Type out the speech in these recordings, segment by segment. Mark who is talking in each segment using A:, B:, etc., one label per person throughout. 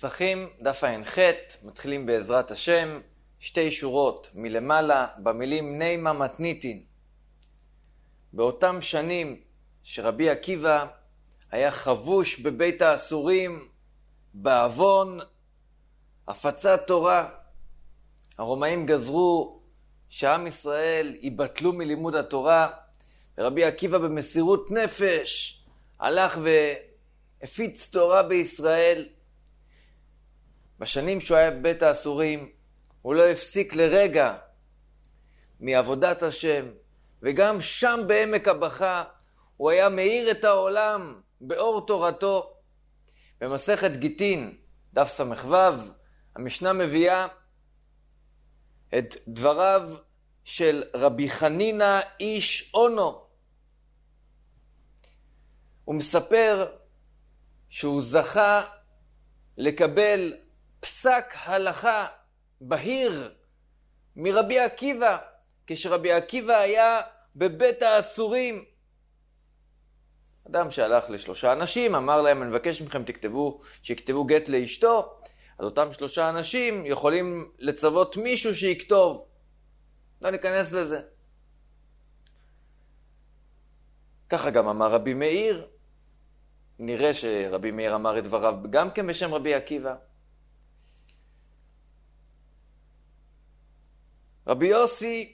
A: נסחים, דף ע"ח, מתחילים בעזרת השם, שתי שורות מלמעלה במילים נימה מתניתין. באותם שנים שרבי עקיבא היה חבוש בבית האסורים בעוון הפצת תורה. הרומאים גזרו שעם ישראל ייבטלו מלימוד התורה, ורבי עקיבא במסירות נפש הלך והפיץ תורה בישראל. בשנים שהוא היה בבית האסורים הוא לא הפסיק לרגע מעבודת השם, וגם שם בעמק הבכה הוא היה מאיר את העולם באור תורתו. במסכת גיטין, דף ס"ו, המשנה מביאה את דבריו של רבי חנינא איש אונו. הוא מספר שהוא זכה לקבל פסק הלכה בהיר מרבי עקיבא, כשרבי עקיבא היה בבית האסורים. אדם שהלך לשלושה אנשים, אמר להם, אני מבקש מכם שיכתבו גט לאשתו, אז אותם שלושה אנשים יכולים לצוות מישהו שיכתוב. לא ניכנס לזה. ככה גם אמר רבי מאיר. נראה שרבי מאיר אמר את דבריו גם כן בשם רבי עקיבא. רבי יוסי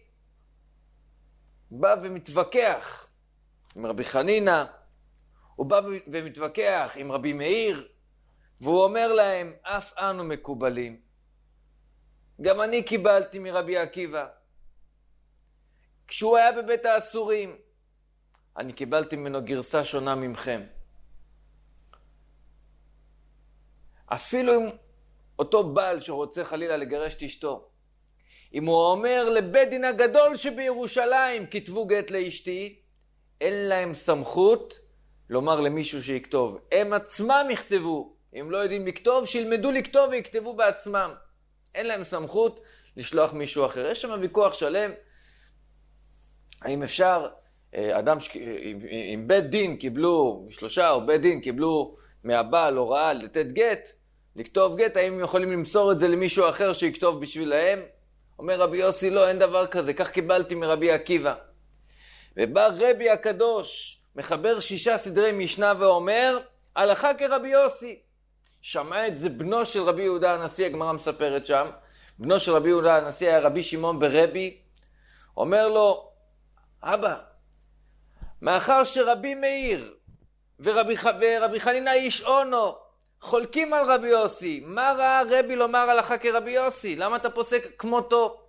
A: בא ומתווכח עם רבי חנינא, הוא בא ומתווכח עם רבי מאיר, והוא אומר להם, אף אנו מקובלים. גם אני קיבלתי מרבי עקיבא. כשהוא היה בבית האסורים, אני קיבלתי ממנו גרסה שונה ממכם. אפילו אם אותו בעל שרוצה חלילה לגרש את אשתו, אם הוא אומר לבית דין הגדול שבירושלים, כתבו גט לאשתי, אין להם סמכות לומר למישהו שיכתוב. הם עצמם יכתבו. אם לא יודעים לכתוב, שילמדו לכתוב ויכתבו בעצמם. אין להם סמכות לשלוח מישהו אחר. יש שם ויכוח שלם. האם אפשר, אם בית דין קיבלו, שלושה או בית דין קיבלו מהבעל הוראה לתת גט, לכתוב גט, האם הם יכולים למסור את זה למישהו אחר שיכתוב בשבילהם? אומר רבי יוסי, לא, אין דבר כזה, כך קיבלתי מרבי עקיבא. ובא רבי הקדוש, מחבר 6 סדרי משנה ואומר, הלכה כרבי יוסי. שמע את זה בנו של רבי יהודה הנשיא, הגמרא מספרת שם. בנו של רבי יהודה הנשיא היה רבי שמעון ברבי. אומר לו, אבא, מאחר שרבי מאיר ורבי חנינא איש אונו חולקים על רבי יוסי, מה ראה רבי לומר הלכה כרבי יוסי? למה אתה פוסק כמותו?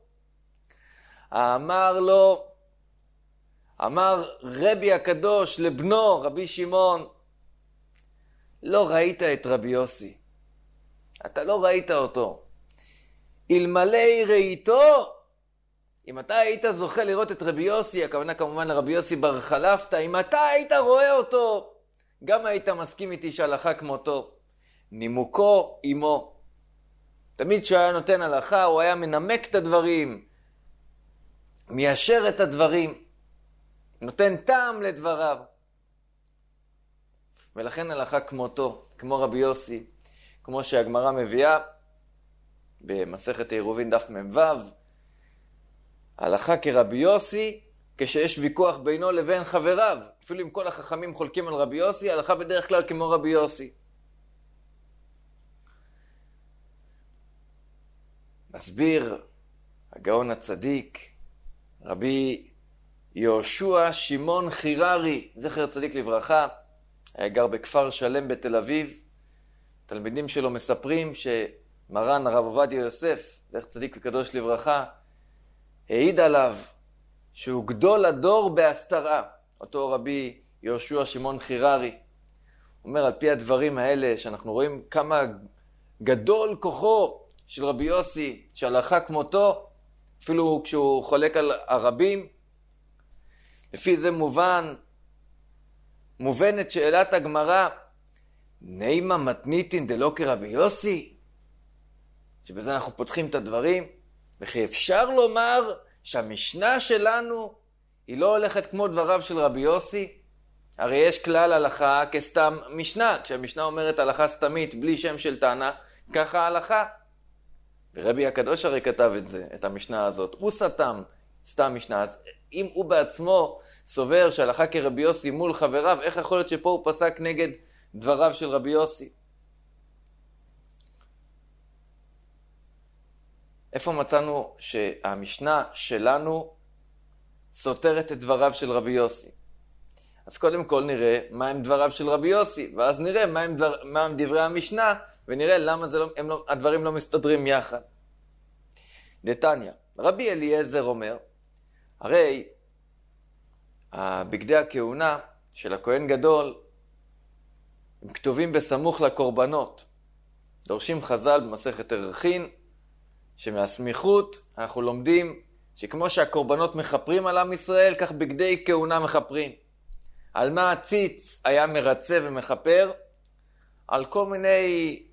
A: אמר רבי הקדוש לבנו רבי שמעון, לא ראית את רבי יוסי, אתה לא ראית אותו. אלמלא ראיתו, אם אתה היית זוכה לראות את רבי יוסי, הכוונה כמובן לרבי יוסי בר חלפתא, אם אתה היית רואה אותו, גם היית מסכים איתי שהלכה כמותו. נימוקו עמו. תמיד כשהיה נותן הלכה, הוא היה מנמק את הדברים, מיישר את הדברים, נותן טעם לדבריו. ולכן הלכה כמותו, כמו רבי יוסי, כמו שהגמרא מביאה במסכת עירובין דף מ"ו, הלכה כרבי יוסי, כשיש ויכוח בינו לבין חבריו. אפילו אם כל החכמים חולקים על רבי יוסי, הלכה בדרך כלל כמו רבי יוסי. מסביר הגאון הצדיק, רבי יהושע שמעון חיררי, זכר צדיק לברכה, היה גר בכפר שלם בתל אביב. תלמידים שלו מספרים שמרן הרב עובדיה יוסף, זכר צדיק וקדוש לברכה, העיד עליו שהוא גדול הדור בהסתרה. אותו רבי יהושע שמעון חיררי אומר, על פי הדברים האלה שאנחנו רואים כמה גדול כוחו של רבי יוסי, שהלכה כמותו, אפילו כשהוא חולק על הרבים. לפי זה מובנת שאלת הגמרא, נימה מתניתין דלא כרבי יוסי? שבזה אנחנו פותחים את הדברים. וכי אפשר לומר שהמשנה שלנו היא לא הולכת כמו דבריו של רבי יוסי? הרי יש כלל הלכה כסתם משנה. כשהמשנה אומרת הלכה סתמית בלי שם של טענה, ככה ההלכה. ורבי הקדוש הרי כתב את זה, את המשנה הזאת. הוא סתם משנה. אז אם הוא בעצמו סובר שהלכה כרבי יוסי מול חבריו, איך יכול להיות שפה הוא פסק נגד דבריו של רבי יוסי? איפה מצאנו שהמשנה שלנו סותרת את דבריו של רבי יוסי? אז קודם כל נראה מה הם דבריו של רבי יוסי, ואז נראה מה הם דברי המשנה, ונראה למה הדברים לא מסתדרים יחד. דתניא, רבי אליעזר אומר, הרי בגדי הכהונה של הכהן גדול הם כתובים בסמוך לקורבנות. דורשים חז"ל במסכת ערכין, שמהסמיכות אנחנו לומדים שכמו שהקורבנות מחפרים על עם ישראל, כך בגדי כהונה מחפרים. על מה הציץ היה מרצה ומחפר? על כל מיני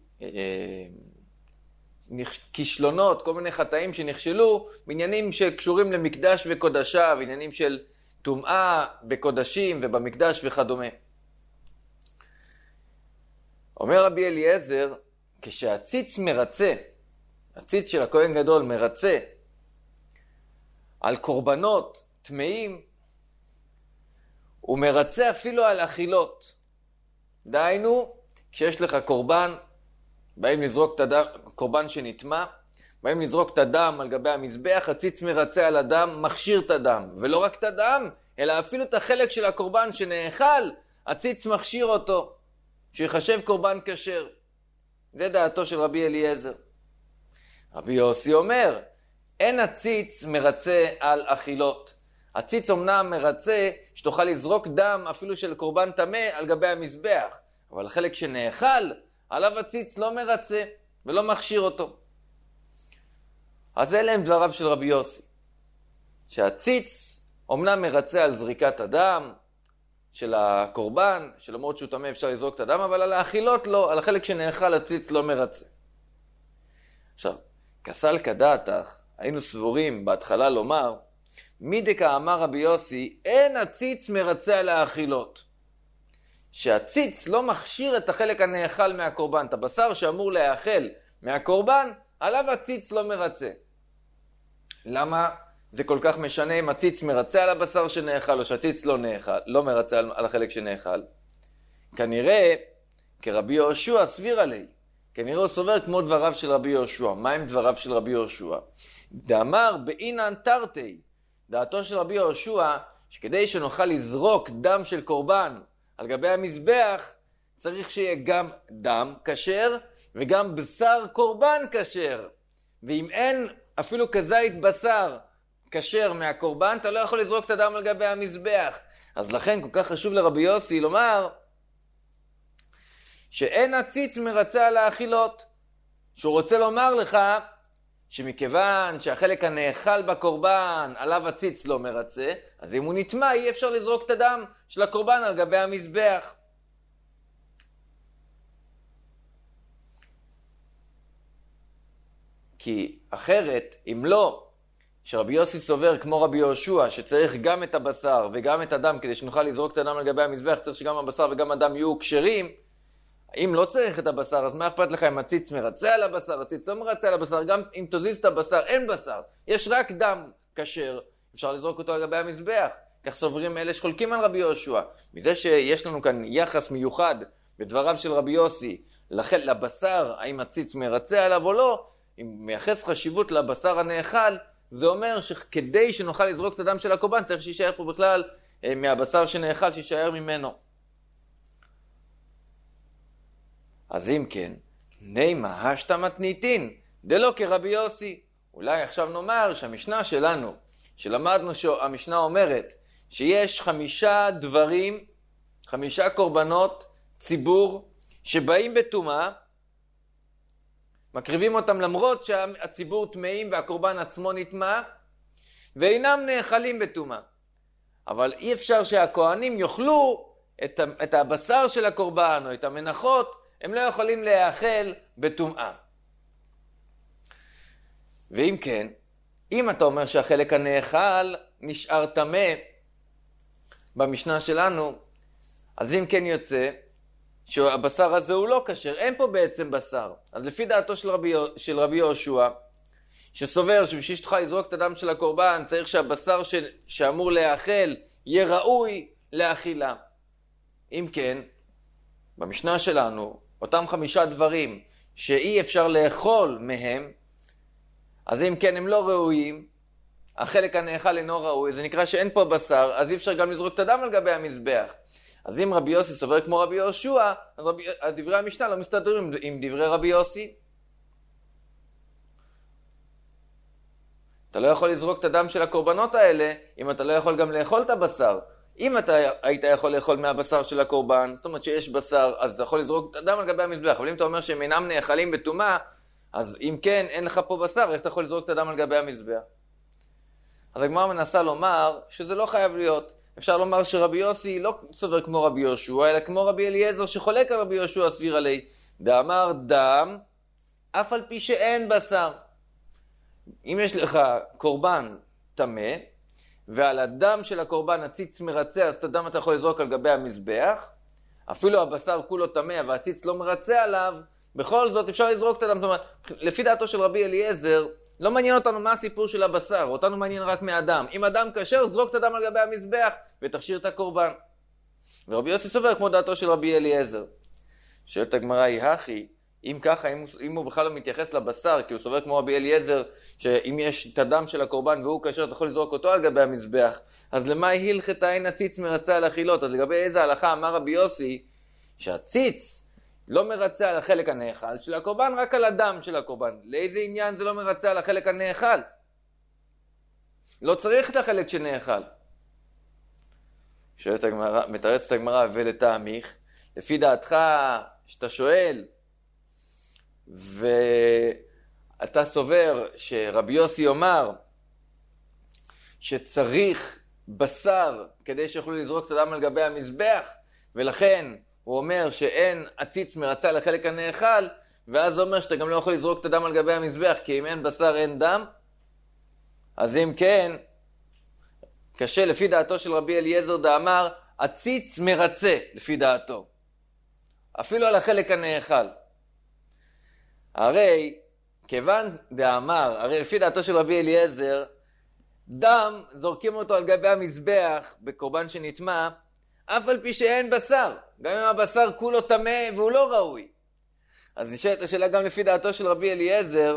A: כישלונות, כל מיני חטאים שנכשלו, בעניינים שקשורים למקדש וקודשה, בעניינים של טומאה בקודשים ובמקדש וכדומה. אומר רבי אליעזר, כשהציץ מרצה, הציץ של הכהן גדול מרצה על קורבנות טמאים, הוא מרצה אפילו על אכילות. דהיינו, כשיש לך קורבן, באים לזרוק את הדם, קורבן שנטמא, באים לזרוק את הדם על גבי המזבח, הציץ מרצה על הדם, מכשיר את הדם. ולא רק את הדם, אלא אפילו את החלק של הקורבן שנאכל, הציץ מכשיר אותו, שיחשב קורבן כשר. זה דעתו של רבי אליעזר. רבי יוסי אומר, אין הציץ מרצה על אכילות. הציץ אומנם מרצה שתוכל לזרוק דם אפילו של קורבן טמא על גבי המזבח, אבל החלק שנאכל, עליו הציץ לא מרצה ולא מכשיר אותו. אז אלה הם דבריו של רבי יוסי, שהציץ אומנם מרצה על זריקת הדם של הקורבן, שלמרות שהוא טמא אפשר לזרוק את הדם, אבל על האכילות לא, על החלק שנאכל הציץ לא מרצה. עכשיו, כסל כדעתך, היינו סבורים בהתחלה לומר, מדקה אמר רבי יוסי, אין הציץ מרצה על האכילות. שהציץ לא מכשיר את החלק הנאכל מהקורבן, את הבשר שאמור להאכל מהקורבן, עליו הציץ לא מרצה. למה זה כל כך משנה אם הציץ מרצה על הבשר שנאכל, או שהציץ לא מרצה על החלק שנאכל? כנראה, כרבי יהושע סביר עלי. כנראה הוא סובר כמו דבריו של רבי יהושע. מה הם דבריו של רבי יהושע? דאמר באינן תרתי. דעתו של רבי יהושע, שכדי שנוכל לזרוק דם של קורבן על גבי המזבח, צריך שיהיה גם דם כשר וגם בשר קורבן כשר. ואם אין אפילו כזית בשר כשר מהקורבן, אתה לא יכול לזרוק את הדם על גבי המזבח. אז לכן כל כך חשוב לרבי יוסי לומר שאין הציץ מרצה על האכילות. שהוא רוצה לומר לך שמכיוון שהחלק הנאכל בקורבן עליו הציץ לא מרצה, אז אם הוא נטמא אי אפשר לזרוק את הדם של הקורבן על גבי המזבח. כי אחרת, אם לא, שרבי יוסי סובר כמו רבי יהושע, שצריך גם את הבשר וגם את הדם כדי שנוכל לזרוק את הדם על גבי המזבח, צריך שגם הבשר וגם הדם יהיו כשרים. אם לא צריך את הבשר, אז מה אכפת לך אם הציץ מרצה על הבשר, הציץ לא מרצה על הבשר, גם אם תזיז את הבשר, אין בשר, יש רק דם כשר, אפשר לזרוק אותו על גבי המזבח. כך סוברים אלה שחולקים על רבי יהושע. מזה שיש לנו כאן יחס מיוחד בדבריו של רבי יוסי לבשר, האם הציץ מרצה עליו או לא, אם מייחס חשיבות לבשר הנאכל, זה אומר שכדי שנוכל לזרוק את הדם של הקורבן, צריך שישאר פה בכלל מהבשר שנאכל, שישאר ממנו. אז אם כן, נימה השתא מתניתין, דלא כרבי יוסי. אולי עכשיו נאמר שהמשנה שלנו, שלמדנו שהמשנה אומרת, שיש 5 דברים, 5 קורבנות ציבור, שבאים בטומאה, מקריבים אותם למרות שהציבור טמאים והקורבן עצמו נטמא, ואינם נאכלים בטומאה. אבל אי אפשר שהכהנים יאכלו את הבשר של הקורבן או את המנחות, הם לא יכולים להאכל בטומאה. ואם כן, אם אתה אומר שהחלק הנאכל נשאר טמא במשנה שלנו, אז אם כן יוצא שהבשר הזה הוא לא כשר, אין פה בעצם בשר. אז לפי דעתו של רבי יהושע, שסובר שבשביל שתוכל לזרוק את הדם של הקורבן, צריך שהבשר שאמור להאכל יהיה ראוי לאכילה. אם כן, במשנה שלנו, אותם 5 דברים שאי אפשר לאכול מהם, אז אם כן הם לא ראויים, החלק הנאכל אינו ראוי, זה נקרא שאין פה בשר, אז אי אפשר גם לזרוק את הדם על גבי המזבח. אז אם רבי יוסי סובר כמו רבי יהושע, אז דברי המשנה לא מסתדרים עם דברי רבי יוסי. אתה לא יכול לזרוק את הדם של הקורבנות האלה, אם אתה לא יכול גם לאכול את הבשר. אם אתה היית יכול לאכול מהבשר של הקורבן, זאת אומרת שיש בשר, אז אתה יכול לזרוק את הדם על גבי המזבח. אבל אם אתה אומר שהם אינם נאכלים בטומאה, אז אם כן, אין לך פה בשר, איך אתה יכול לזרוק את הדם על גבי המזבח? אז הגמרא מנסה לומר שזה לא חייב להיות. אפשר לומר שרבי יוסי לא סובר כמו רבי יהושע, אלא כמו רבי אליעזר שחולק על רבי יהושע סביר עלי. דאמר דם, אף על פי שאין בשר. אם יש לך קורבן טמא, ועל הדם של הקורבן הציץ מרצה, אז את הדם אתה יכול לזרוק על גבי המזבח. אפילו הבשר כולו טמא והציץ לא מרצה עליו, בכל זאת אפשר לזרוק את הדם. זאת אומרת, לפי דעתו של רבי אליעזר, לא מעניין אותנו מה הסיפור של הבשר, אותנו מעניין רק מהדם. אם הדם כשר, זרוק את הדם על גבי המזבח ותכשיר את הקורבן. ורבי יוסי סובר כמו דעתו של רבי אליעזר. שואלת הגמרא היא הכי, אם ככה, אם הוא בכלל לא מתייחס לבשר, כי הוא סובר כמו רבי אליעזר, שאם יש את הדם של הקורבן והוא כשר, אתה יכול לזרוק אותו על גבי המזבח, אז למה הלכת אין הציץ מרצה על אכילות? אז לגבי איזה הלכה אמר רבי יוסי, שהציץ לא מרצה על החלק הנאכל של הקורבן, רק על הדם של הקורבן. לאיזה עניין זה לא מרצה על החלק הנאכל? לא צריך את החלק שנאכל. שואלת הגמרא, מתרצת הגמרא ולתעמיך, לפי דעתך שאתה שואל, ואתה סובר שרבי יוסי אומר שצריך בשר כדי שיוכלו לזרוק את הדם על גבי המזבח, ולכן הוא אומר שאין הציץ מרצה לחלק הנאכל, ואז הוא אומר שאתה גם לא יכול לזרוק את הדם על גבי המזבח, כי אם אין בשר אין דם. אז אם כן, קשה לפי דעתו של רבי אליעזר דאמר, הציץ מרצה לפי דעתו. אפילו על החלק הנאכל. הרי, כיוון דאמר, הרי לפי דעתו של רבי אליעזר, דם זורקים אותו על גבי המזבח בקורבן שנטמא, אף על פי שאין בשר. גם אם הבשר כולו טמא והוא לא ראוי. אז נשאלת השאלה גם לפי דעתו של רבי אליעזר,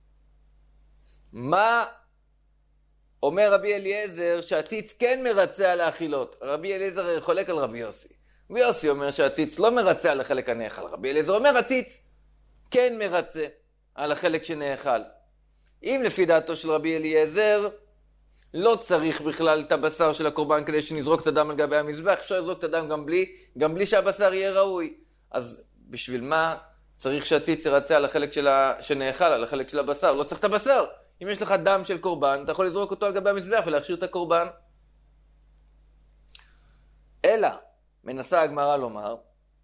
A: מה אומר רבי אליעזר שהציץ כן מרצה על האכילות? רבי אליעזר חולק על רבי יוסי. רבי יוסי אומר שהציץ לא מרצה על החלק הנאכל. רבי אליעזר אומר הציץ כן מרצה על החלק שנאכל. אם לפי דעתו של רבי אליעזר לא צריך בכלל את הבשר של הקורבן כדי שנזרוק את הדם על גבי המזבח, אפשר לזרוק את הדם גם בלי שהבשר יהיה ראוי. אז בשביל מה צריך שהציץ ירצה על החלק שנאכל, על החלק של הבשר? לא צריך את הבשר. אם יש לך דם של קורבן, אתה יכול לזרוק אותו על גבי המזבח ולהכשיר את הקורבן. אלא, מנסה הגמרא לומר,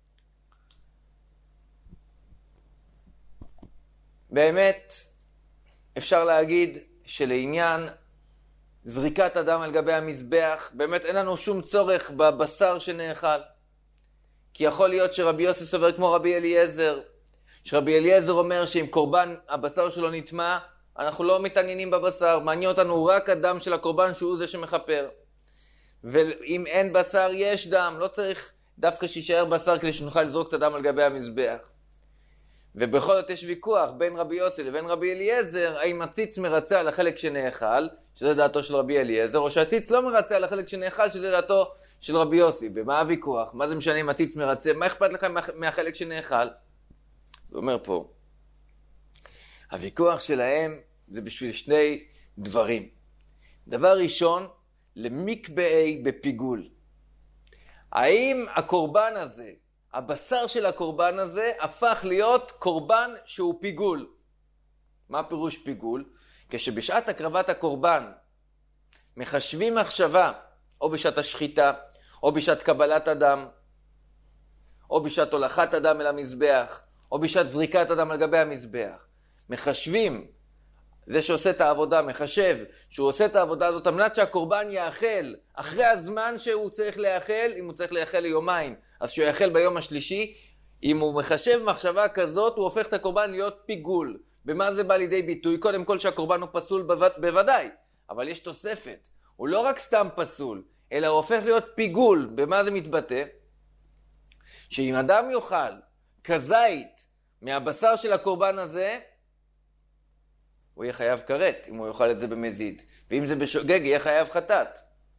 A: באמת אפשר להגיד שלעניין זריקת הדם על גבי המזבח, באמת אין לנו שום צורך בבשר שנאכל. כי יכול להיות שרבי יוסי סובר כמו רבי אליעזר, שרבי אליעזר אומר שאם קורבן הבשר שלו נטמא, אנחנו לא מתעניינים בבשר, מעניין אותנו רק הדם של הקורבן שהוא זה שמחפר. ואם אין בשר יש דם, לא צריך דווקא שישאר בשר כדי שנוכל לזרוק את הדם על גבי המזבח. ובכל זאת יש ויכוח בין רבי יוסי לבין רבי אליעזר, האם הציץ מרצה על החלק שנאכל, שזה דעתו של רבי אליעזר, או שהציץ לא מרצה על החלק שנאכל, שזה דעתו של רבי יוסי. ומה הוויכוח? מה זה משנה אם הציץ מרצה? מה אכפת לך מהחלק שנאכל? זה אומר פה, הוויכוח שלהם זה בשביל שני דברים. דבר ראשון, למקבעי בפיגול. האם הקורבן הזה, הבשר של הקורבן הזה, הפך להיות קורבן שהוא פיגול? מה פירוש פיגול? כשבשעת הקרבת הקורבן מחשבים מחשבה, או בשעת השחיטה, או בשעת קבלת הדם, או בשעת הולכת הדם אל המזבח, או בשעת זריקת הדם על גבי המזבח. מחשבים, זה שעושה את העבודה, מחשב שהוא עושה את העבודה הזאת, על מנת שהקורבן יאכל אחרי הזמן שהוא צריך לאכל, אם הוא צריך לאכל ליומיים, אז שהוא יאכל ביום השלישי, אם הוא מחשב מחשבה כזאת, הוא הופך את הקורבן להיות פיגול. במה זה בא לידי ביטוי? קודם כל שהקורבן הוא פסול בוודאי, אבל יש תוספת. הוא לא רק סתם פסול, אלא הוא הופך להיות פיגול. במה זה מתבטא? שאם אדם יאכל כזית מהבשר של הקורבן הזה, הוא יהיה חייב כרת, אם הוא יאכל את זה במזיד. ואם זה בשוגג, יהיה חייב חטאת.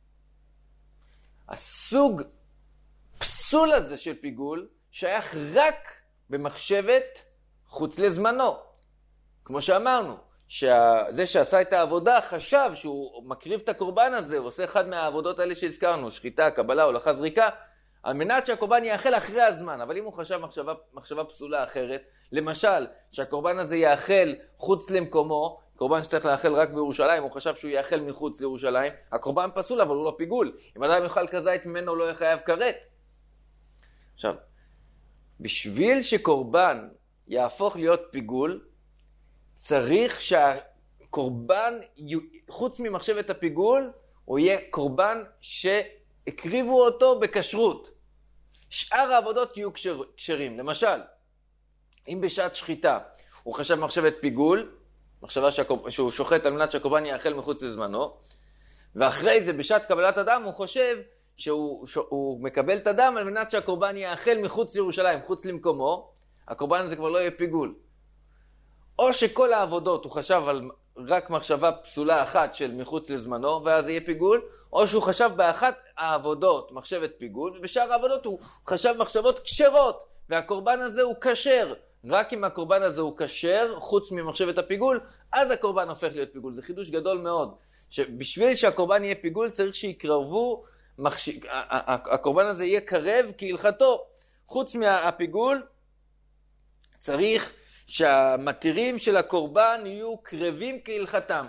A: הסוג פסול הזה של פיגול שייך רק במחשבת חוץ לזמנו. כמו שאמרנו, זה שעשה את העבודה חשב שהוא מקריב את הקורבן הזה, הוא עושה אחד מהעבודות האלה שהזכרנו, שחיטה, קבלה, הולכה, זריקה, על מנת שהקורבן יאכל אחרי הזמן. אבל אם הוא חשב מחשבה פסולה אחרת, למשל, שהקורבן הזה יאכל חוץ למקומו, קורבן שצריך לאכל רק בירושלים, הוא חשב שהוא יאכל מחוץ לירושלים, הקורבן פסול אבל הוא לא פיגול. אם אדם יאכל כזית ממנו הוא לא יהיה חייב כרת. עכשיו, בשביל שקורבן יהפוך להיות פיגול, צריך שהקורבן, חוץ ממחשבת הפיגול, הוא יהיה קורבן שהקריבו אותו בכשרות. שאר העבודות יהיו כשרים. למשל, אם בשעת שחיטה הוא חשב מחשבת פיגול, מחשבה שהוא שוחט על מנת שהקורבן יאכל מחוץ לזמנו, ואחרי זה בשעת קבלת הדם הוא חושב שהוא מקבל את הדם על מנת שהקורבן יאכל מחוץ לירושלים, מחוץ למקומו, הקורבן הזה כבר לא יהיה פיגול. או שכל העבודות הוא חשב על רק מחשבה פסולה אחת של מחוץ לזמנו, ואז יהיה פיגול, או שהוא חשב באחת העבודות מחשבת פיגול, ובשאר העבודות הוא חשב מחשבות כשרות, והקורבן הזה הוא כשר. רק אם הקורבן הזה הוא כשר, חוץ ממחשבת הפיגול, אז הקורבן הופך להיות פיגול. זה חידוש גדול מאוד. שבשביל שהקורבן יהיה פיגול, צריך שיקרבו, הקורבן הזה יהיה קרב כהלכתו. חוץ מהפיגול, צריך שהמתירים של הקורבן יהיו קרבים כהלכתם.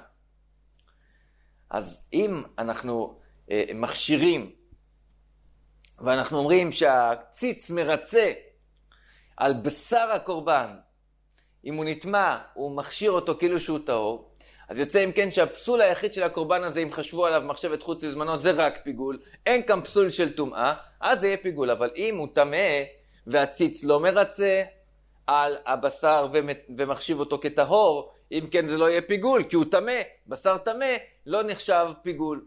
A: אז אם אנחנו מכשירים, ואנחנו אומרים שהציץ מרצה על בשר הקורבן, אם הוא נטמע, הוא מכשיר אותו כאילו שהוא טהור, אז יוצא אם כן שהפסול היחיד של הקורבן הזה, אם חשבו עליו מחשבת חוץ לזמנו, זה רק פיגול, אין כאן פסול של טומאה, אז זה יהיה פיגול. אבל אם הוא טמא והציץ לא מרצה על הבשר ומחשיב אותו כטהור, אם כן זה לא יהיה פיגול, כי הוא טמא, בשר טמא לא נחשב פיגול.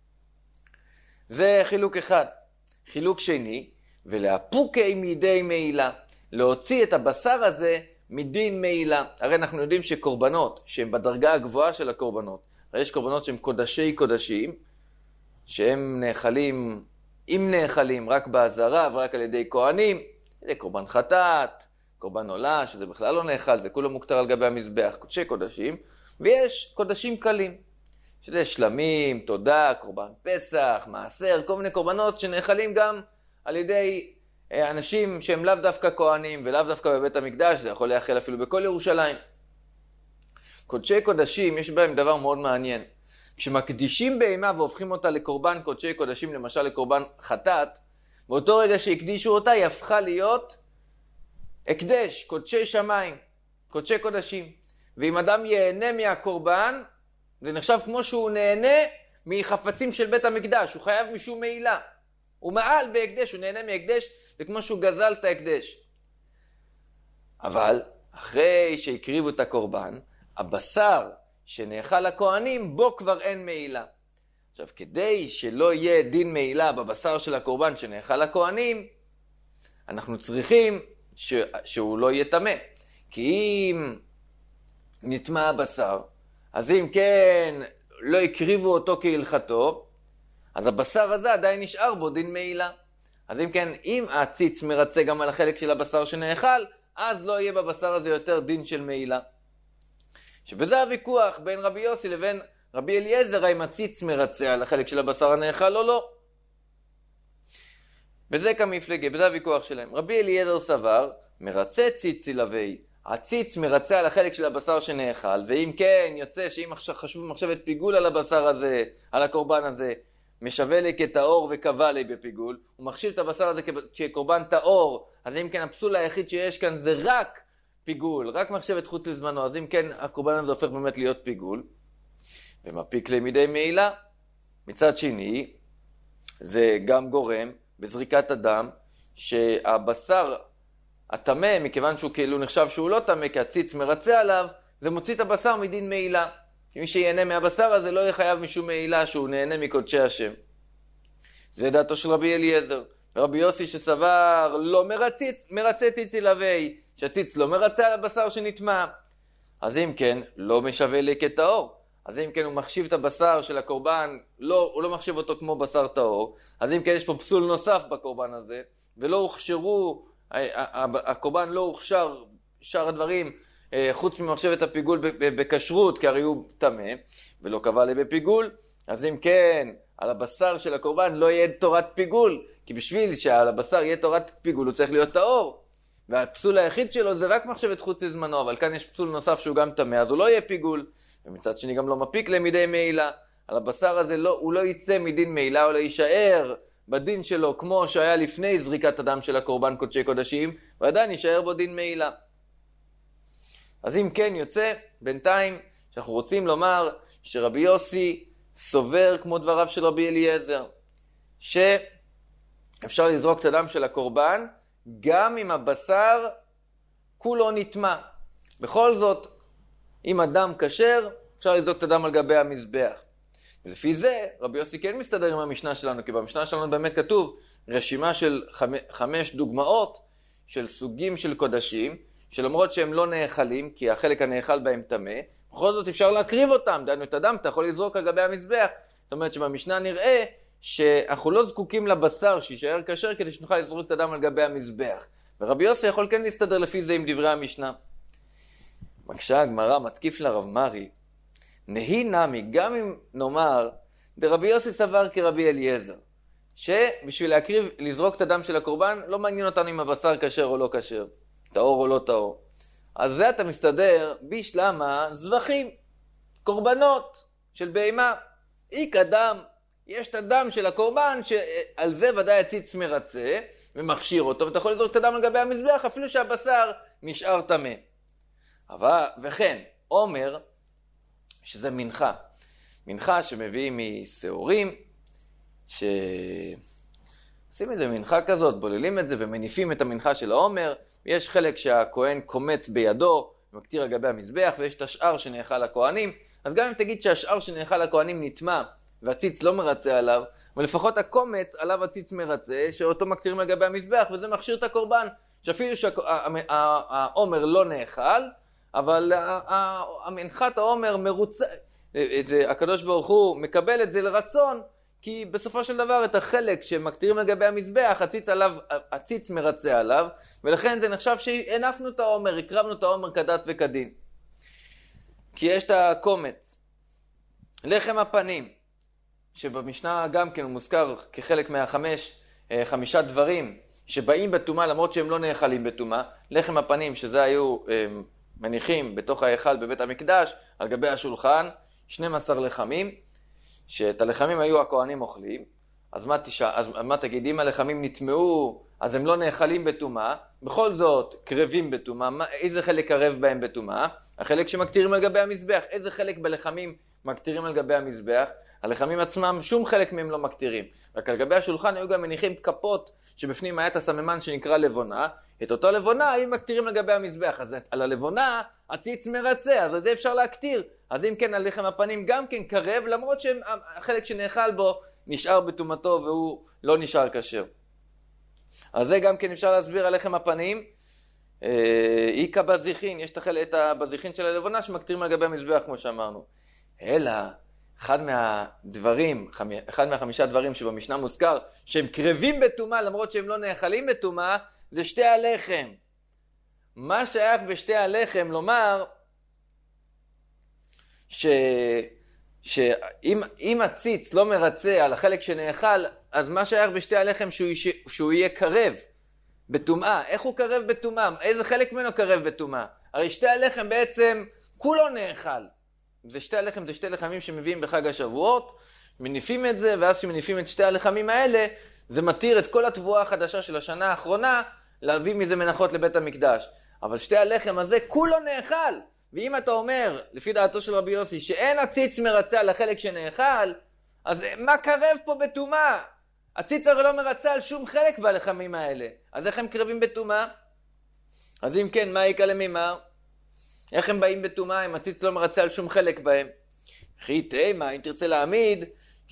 A: זה חילוק אחד. חילוק שני, ולהפוקי מידי מעילה, להוציא את הבשר הזה מדין מעילה. הרי אנחנו יודעים שקורבנות שהם בדרגה הגבוהה של הקורבנות, הרי יש קורבנות שהם קודשי קודשים, שהם נאכלים, אם נאכלים רק בעזרה ורק על ידי כהנים, זה קורבן חטאת, קורבן עולה, שזה בכלל לא נאכל, זה כולו מוכתר על גבי המזבח, קודשי קודשים, ויש קודשים קלים, שזה שלמים, תודה, קורבן פסח, מעשר, כל מיני קורבנות שנאכלים גם על ידי אנשים שהם לאו דווקא כהנים ולאו דווקא בבית המקדש, זה יכול להאכל אפילו בכל ירושלים. קודשי קודשים יש בהם דבר מאוד מעניין. כשמקדישים בהמה והופכים אותה לקורבן קודשי קודשים, למשל לקורבן חטאת, באותו רגע שהקדישו אותה היא הפכה להיות הקדש, קודשי שמיים, קודשי קודשים. ואם אדם ייהנה מהקורבן, זה נחשב כמו שהוא נהנה מחפצים של בית המקדש, הוא חייב משום מעילה. הוא מעל בהקדש, הוא נהנה מהקדש, זה כמו שהוא גזל את ההקדש. אבל אחרי שהקריבו את הקורבן, הבשר שנאכל הכהנים, בו כבר אין מעילה. עכשיו, כדי שלא יהיה דין מעילה בבשר של הקורבן שנאכל הכהנים, אנחנו צריכים שהוא לא יהיה טמא. כי אם נטמע הבשר, אז אם כן לא הקריבו אותו כהלכתו, אז הבשר הזה עדיין נשאר בו דין מעילה. אז אם כן, אם הציץ מרצה גם על החלק של הבשר שנאכל, אז לא יהיה בבשר הזה יותר דין של מעילה. שבזה הוויכוח בין רבי יוסי לבין רבי אליעזר, האם הציץ מרצה על החלק של הבשר הנאכל או לא. וזה כמפלגה, בזה הוויכוח שלהם. רבי אליעזר סבר, מרצה ציץ ילווה, הציץ מרצה על החלק של הבשר שנאכל, ואם כן, יוצא שאם חשבו מחשבת פיגול על הבשר הזה, על הקורבן הזה, משווה לי כטהור וקבע לי בפיגול, הוא מחשיב את הבשר הזה כקורבן טהור, אז אם כן הפסול היחיד שיש כאן זה רק פיגול, רק מחשבת חוץ לזמנו, אז אם כן הקורבן הזה הופך באמת להיות פיגול, ומפיק למידי מעילה. מצד שני, זה גם גורם בזריקת הדם, שהבשר הטמא, מכיוון שהוא כאילו נחשב שהוא לא טמא, כי הציץ מרצה עליו, זה מוציא את הבשר מדין מעילה. מי שיהנה מהבשר הזה לא יהיה חייב משום מעילה שהוא נהנה מקודשי השם. זה דעתו של רבי אליעזר. ורבי יוסי שסבר לא מרצה ציץ ילווה, שהציץ לא מרצה על הבשר שנטמא. אז אם כן, לא משווה כטהור. אז אם כן, הוא מחשיב את הבשר של הקורבן, הוא לא מחשיב אותו כמו בשר טהור. אז אם כן, יש פה פסול נוסף בקורבן הזה, ולא הוכשרו, הקורבן לא הוכשר שאר הדברים, חוץ ממחשבת הפיגול בכשרות, כי הרי הוא טמא, ולא קבע לי בפיגול. אז אם כן, על הבשר של הקורבן לא יהיה תורת פיגול, כי בשביל שעל הבשר יהיה תורת פיגול הוא צריך להיות טהור. והפסול היחיד שלו זה רק מחשבת חוץ לזמנו, אבל כאן יש פסול נוסף שהוא גם טמא, אז הוא לא יהיה פיגול. ומצד שני גם לא מפיק למידי מעילה. על הבשר הזה הוא לא יצא מדין מעילה, הוא לא יישאר בדין שלו כמו שהיה לפני זריקת הדם של הקורבן קודשי קודשים, ועדיין יישאר בו דין מעילה. אז אם כן יוצא, בינתיים, שאנחנו רוצים לומר שרבי יוסי סובר כמו דבריו של רבי אליעזר, שאפשר לזרוק את הדם של הקורבן, גם אם הבשר כולו נטמא. בכל זאת, אם הדם כשר, אפשר לזרוק את הדם על גבי המזבח. ולפי זה, רבי יוסי כן מסתדר עם המשנה שלנו, כי במשנה שלנו באמת כתוב רשימה של 5 דוגמאות של סוגים של קודשים, שלמרות שהם לא נאכלים, כי החלק הנאכל בהם טמא, בכל זאת אפשר להקריב אותם, דהיינו את הדם, אתה יכול לזרוק על גבי המזבח. זאת אומרת שבמשנה נראה שאנחנו לא זקוקים לבשר שישאר כשר, כדי שנוכל לזרוק את הדם על גבי המזבח. ורבי יוסי יכול כן להסתדר לפי זה עם דברי המשנה. מקשה הגמרא, מתקיף לרב מרי, נהי נמי, גם אם נאמר, דרבי יוסי סבר כרבי אליעזר, שבשביל להקריב, לזרוק את הדם של הקורבן, לא מעניין אותנו אם הבשר כשר או לא כשר, טהור או לא טהור. אז זה אתה מסתדר בשלמה זבחים, קורבנות של בהמה. איק הדם, יש את הדם של הקורבן, שעל זה ודאי הציץ מרצה, ומכשיר אותו, ואתה יכול לזרוק את הדם על גבי המזבח, אפילו שהבשר נשאר טמא. אבל, וכן, עומר, שזה מנחה. מנחה שמביאים משעורים, שעושים את זה במנחה כזאת, בוללים את זה ומניפים את המנחה של העומר, ויש חלק שהכהן קומץ בידו, ומקטיר על גבי המזבח, ויש את השאר שנאכל לכהנים. אז גם אם תגיד שהשאר שנאכל לכהנים נטמא, והציץ לא מרצה עליו, אבל לפחות הקומץ עליו הציץ מרצה, שאותו מקטירים על גבי המזבח, וזה מכשיר את הקורבן, שאפילו שהעומר לא נאכל, אבל המנחת העומר מרוצה, הקדוש ברוך הוא מקבל את זה לרצון, כי בסופו של דבר את החלק שמקטירים על גבי המזבח, הציץ מרצה עליו, ולכן זה נחשב שהנפנו את העומר, הקרבנו את העומר כדת וכדין. כי יש את הקומץ. לחם הפנים, שבמשנה גם כן הוא מוזכר כחלק חמישה דברים שבאים בטומאה למרות שהם לא נאכלים בטומאה. לחם הפנים, שזה היו מניחים בתוך ההיכל בבית המקדש, על גבי השולחן, 12 לחמים, שאת הלחמים היו הכהנים אוכלים. אז מה תגיד, אם הלחמים נטמעו, אז הם לא נאכלים בטומאה, בכל זאת קרבים בטומאה. איזה חלק קרב בהם בטומאה? החלק שמקטירים על גבי המזבח. איזה חלק בלחמים מקטירים על גבי המזבח? הלחמים עצמם, שום חלק מהם לא מקטירים. רק על גבי השולחן היו גם מניחים כפות, שבפנים היה את הסממן שנקרא לבונה. את אותו לבונה היו מקטירים על גבי המזבח. אז על הלבונה הציץ מרצה, אז זה אפשר להקטיר. אז אם כן, על לחם הפנים גם כן קרב, למרות שהחלק שנאכל בו נשאר בטומאתו והוא לא נשאר כשר. אז זה גם כן אפשר להסביר על לחם הפנים. איקה בזיכין, יש את הבזיכין של הלבונה שמקטירים על גבי המזבח כמו שאמרנו. אלא, אחד מה5 דברים שבמשנה מוזכר, שהם קרבים בטומאה למרות שהם לא נאכלים בטומאה, זה שתי הלחם. מה שייך בשתי הלחם לומר, שאם הציץ לא מרצה על החלק שנאכל, אז מה שייך בשתי הלחם שהוא יהיה קרב בטומאה. איך הוא קרב בטומאה? איזה חלק ממנו קרב בטומאה? הרי שתי הלחם בעצם כולו נאכל. שתי הלחם זה שתי לחמים שמביאים בחג השבועות, מניפים את זה, ואז שמניפים את שתי הלחמים האלה, זה מתיר את כל התבואה החדשה של השנה האחרונה, להביא מזה מנחות לבית המקדש. אבל שתי הלחם הזה כולו נאכל. ואם אתה אומר, לפי דעתו של רבי יוסי, שאין הציץ מרצה על החלק שנאכל, אז מה קרב פה בטומאה? הציץ הרי לא מרצה על שום חלק בלחמים האלה. אז איך הם קרבים בטומאה? אז אם כן, מה יקלה ממר? איך הם באים בטומאה אם הציץ לא מרצה על שום חלק בהם? אחי תימה, אם תרצה להעמיד